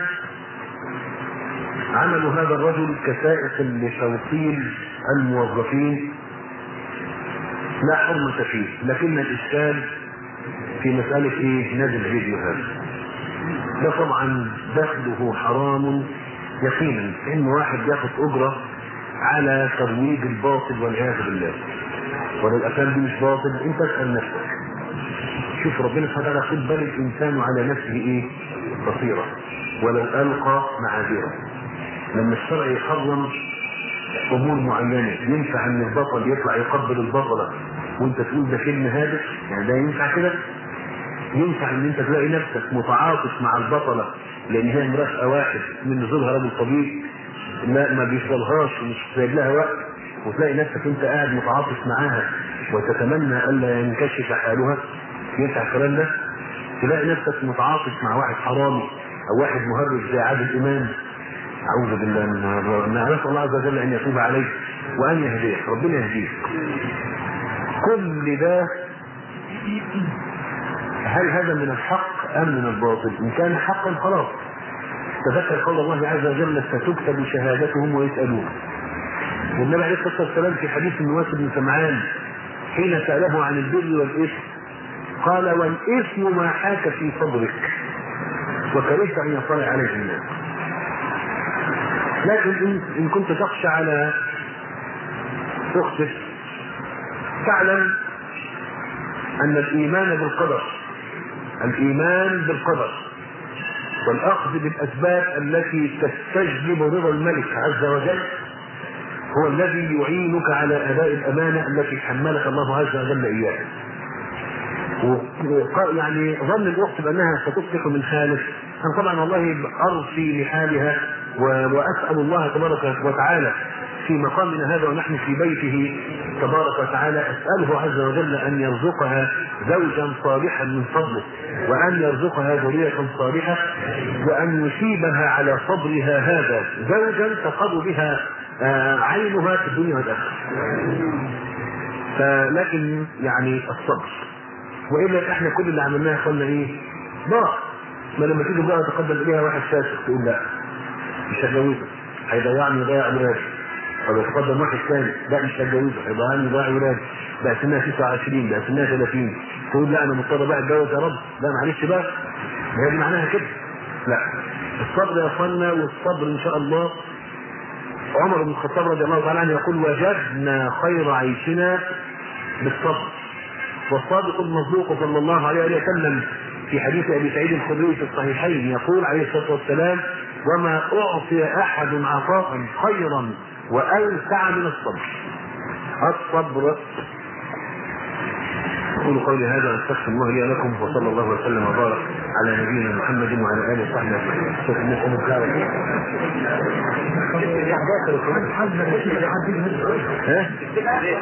S1: عمل هذا الرجل كسائق لتوصيل الموظفين لا حرمة فيه، لكن الإشكال في مسألة ايه؟ نادي الفيديو هذا ده طبعا دخله حرام يقينا، ان واحد ياخد اجرة على ترويج الباطل والعياذ بالله. وللأسف دي مش باطل، انت اسأل نفسك. شوف ربنا سبحانه وتعالى يقول بل الانسان على نفسه ايه؟ بصيرة ولو القى معاذيره. لما الشرع يحرم امور معينه ينفع ان البطل يطلع يقبل البطله وانت تقول ده فيلم هادف؟ يعني ده ينفع كده؟ ينفع ان انت تلاقي نفسك متعاطف مع البطله لان هي مرافقه واحد من نزولها رجل طبيب لا ما بيشغلهاش ومش سايب لها وقت، وتلاقي نفسك انت قاعد متعاطف معاها وتتمنى الا ينكشف حالها؟ ينفع الكلام ده؟ تلاقي نفسك متعاطف مع واحد حرامي او واحد مهرج زي عادل امام، اعوذ بالله من هذا، نسال الله عز وجل ان يتوب عليه وان يهديه، ربنا يهديه. كل ده هل هذا من الحق ام من الباطل؟ ان كان حقا خلاص تذكر قول الله عز وجل ستكتب شهادتهم ويسالون. والنبي عليه الصلاه والسلام في حديث النواس بن سمعان حين ساله عن البر والاثم قال والاثم ما حاك في صدرك وكرهت ان يطلع عليه الناس. لكن إن كنت تخشى على أختك تعلم أن الإيمان بالقدر الإيمان بالقدر والأخذ بالأسباب التي تستجلب رضا الملك عز وجل هو الذي يعينك على أداء الأمانة التي حملك الله عز وجل إياها. يعني ظن الأخت بأنها ستصلح من حالك، أنا طبعا والله أرثي لحالها وأسأل الله تبارك وتعالى في مقامنا هذا ونحن في بيته تبارك وتعالى أسأله عز وجل أن يرزقها زوجا صالحا من فضله وأن يرزقها ذرية صالحة وأن يصيبها على صبرها هذا زوجا تقر بها عينها في الدنيا والآخرة. فلكن يعني الصبر، وإلا احنا كل اللي عملناه قلنا ايه؟ ضاع. ما لما تيجي بقى تقدم اليها واحد فاسق تقول لا مش هتجوزه هيضيعني يضيع ولادي، طب يتقدم واحد ثاني لا مش هتجوزه هيضيعني يضيع ولادي، بقى سنها تسعة وعشرين بقى سنها ثلاثين تقول لا انا مضطر بقى اتجوز يا رب، لا معلش بقى هي دي معناها كده. لا، الصبر يا اخوانا، والصبر ان شاء الله. عمر بن الخطاب رضي الله تعالى عنه يقول وجدنا خير عيشنا بالصبر. والصادق المصدوق صلى الله عليه وسلم في حديث ابي سعيد الخدري في الصحيحين يقول عليه الصلاه والسلام وما اعطي احد عطاء خيرا واوسع من الصبر. الصبر. اقول قولي هذا واستغفر الله لي ولكم وصلى الله وسلم وبارك على نبينا محمد وعلى اله وصحبه اجمعين.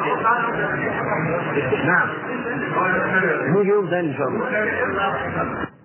S1: نعم نيجي يوم ثاني ان شاء الله.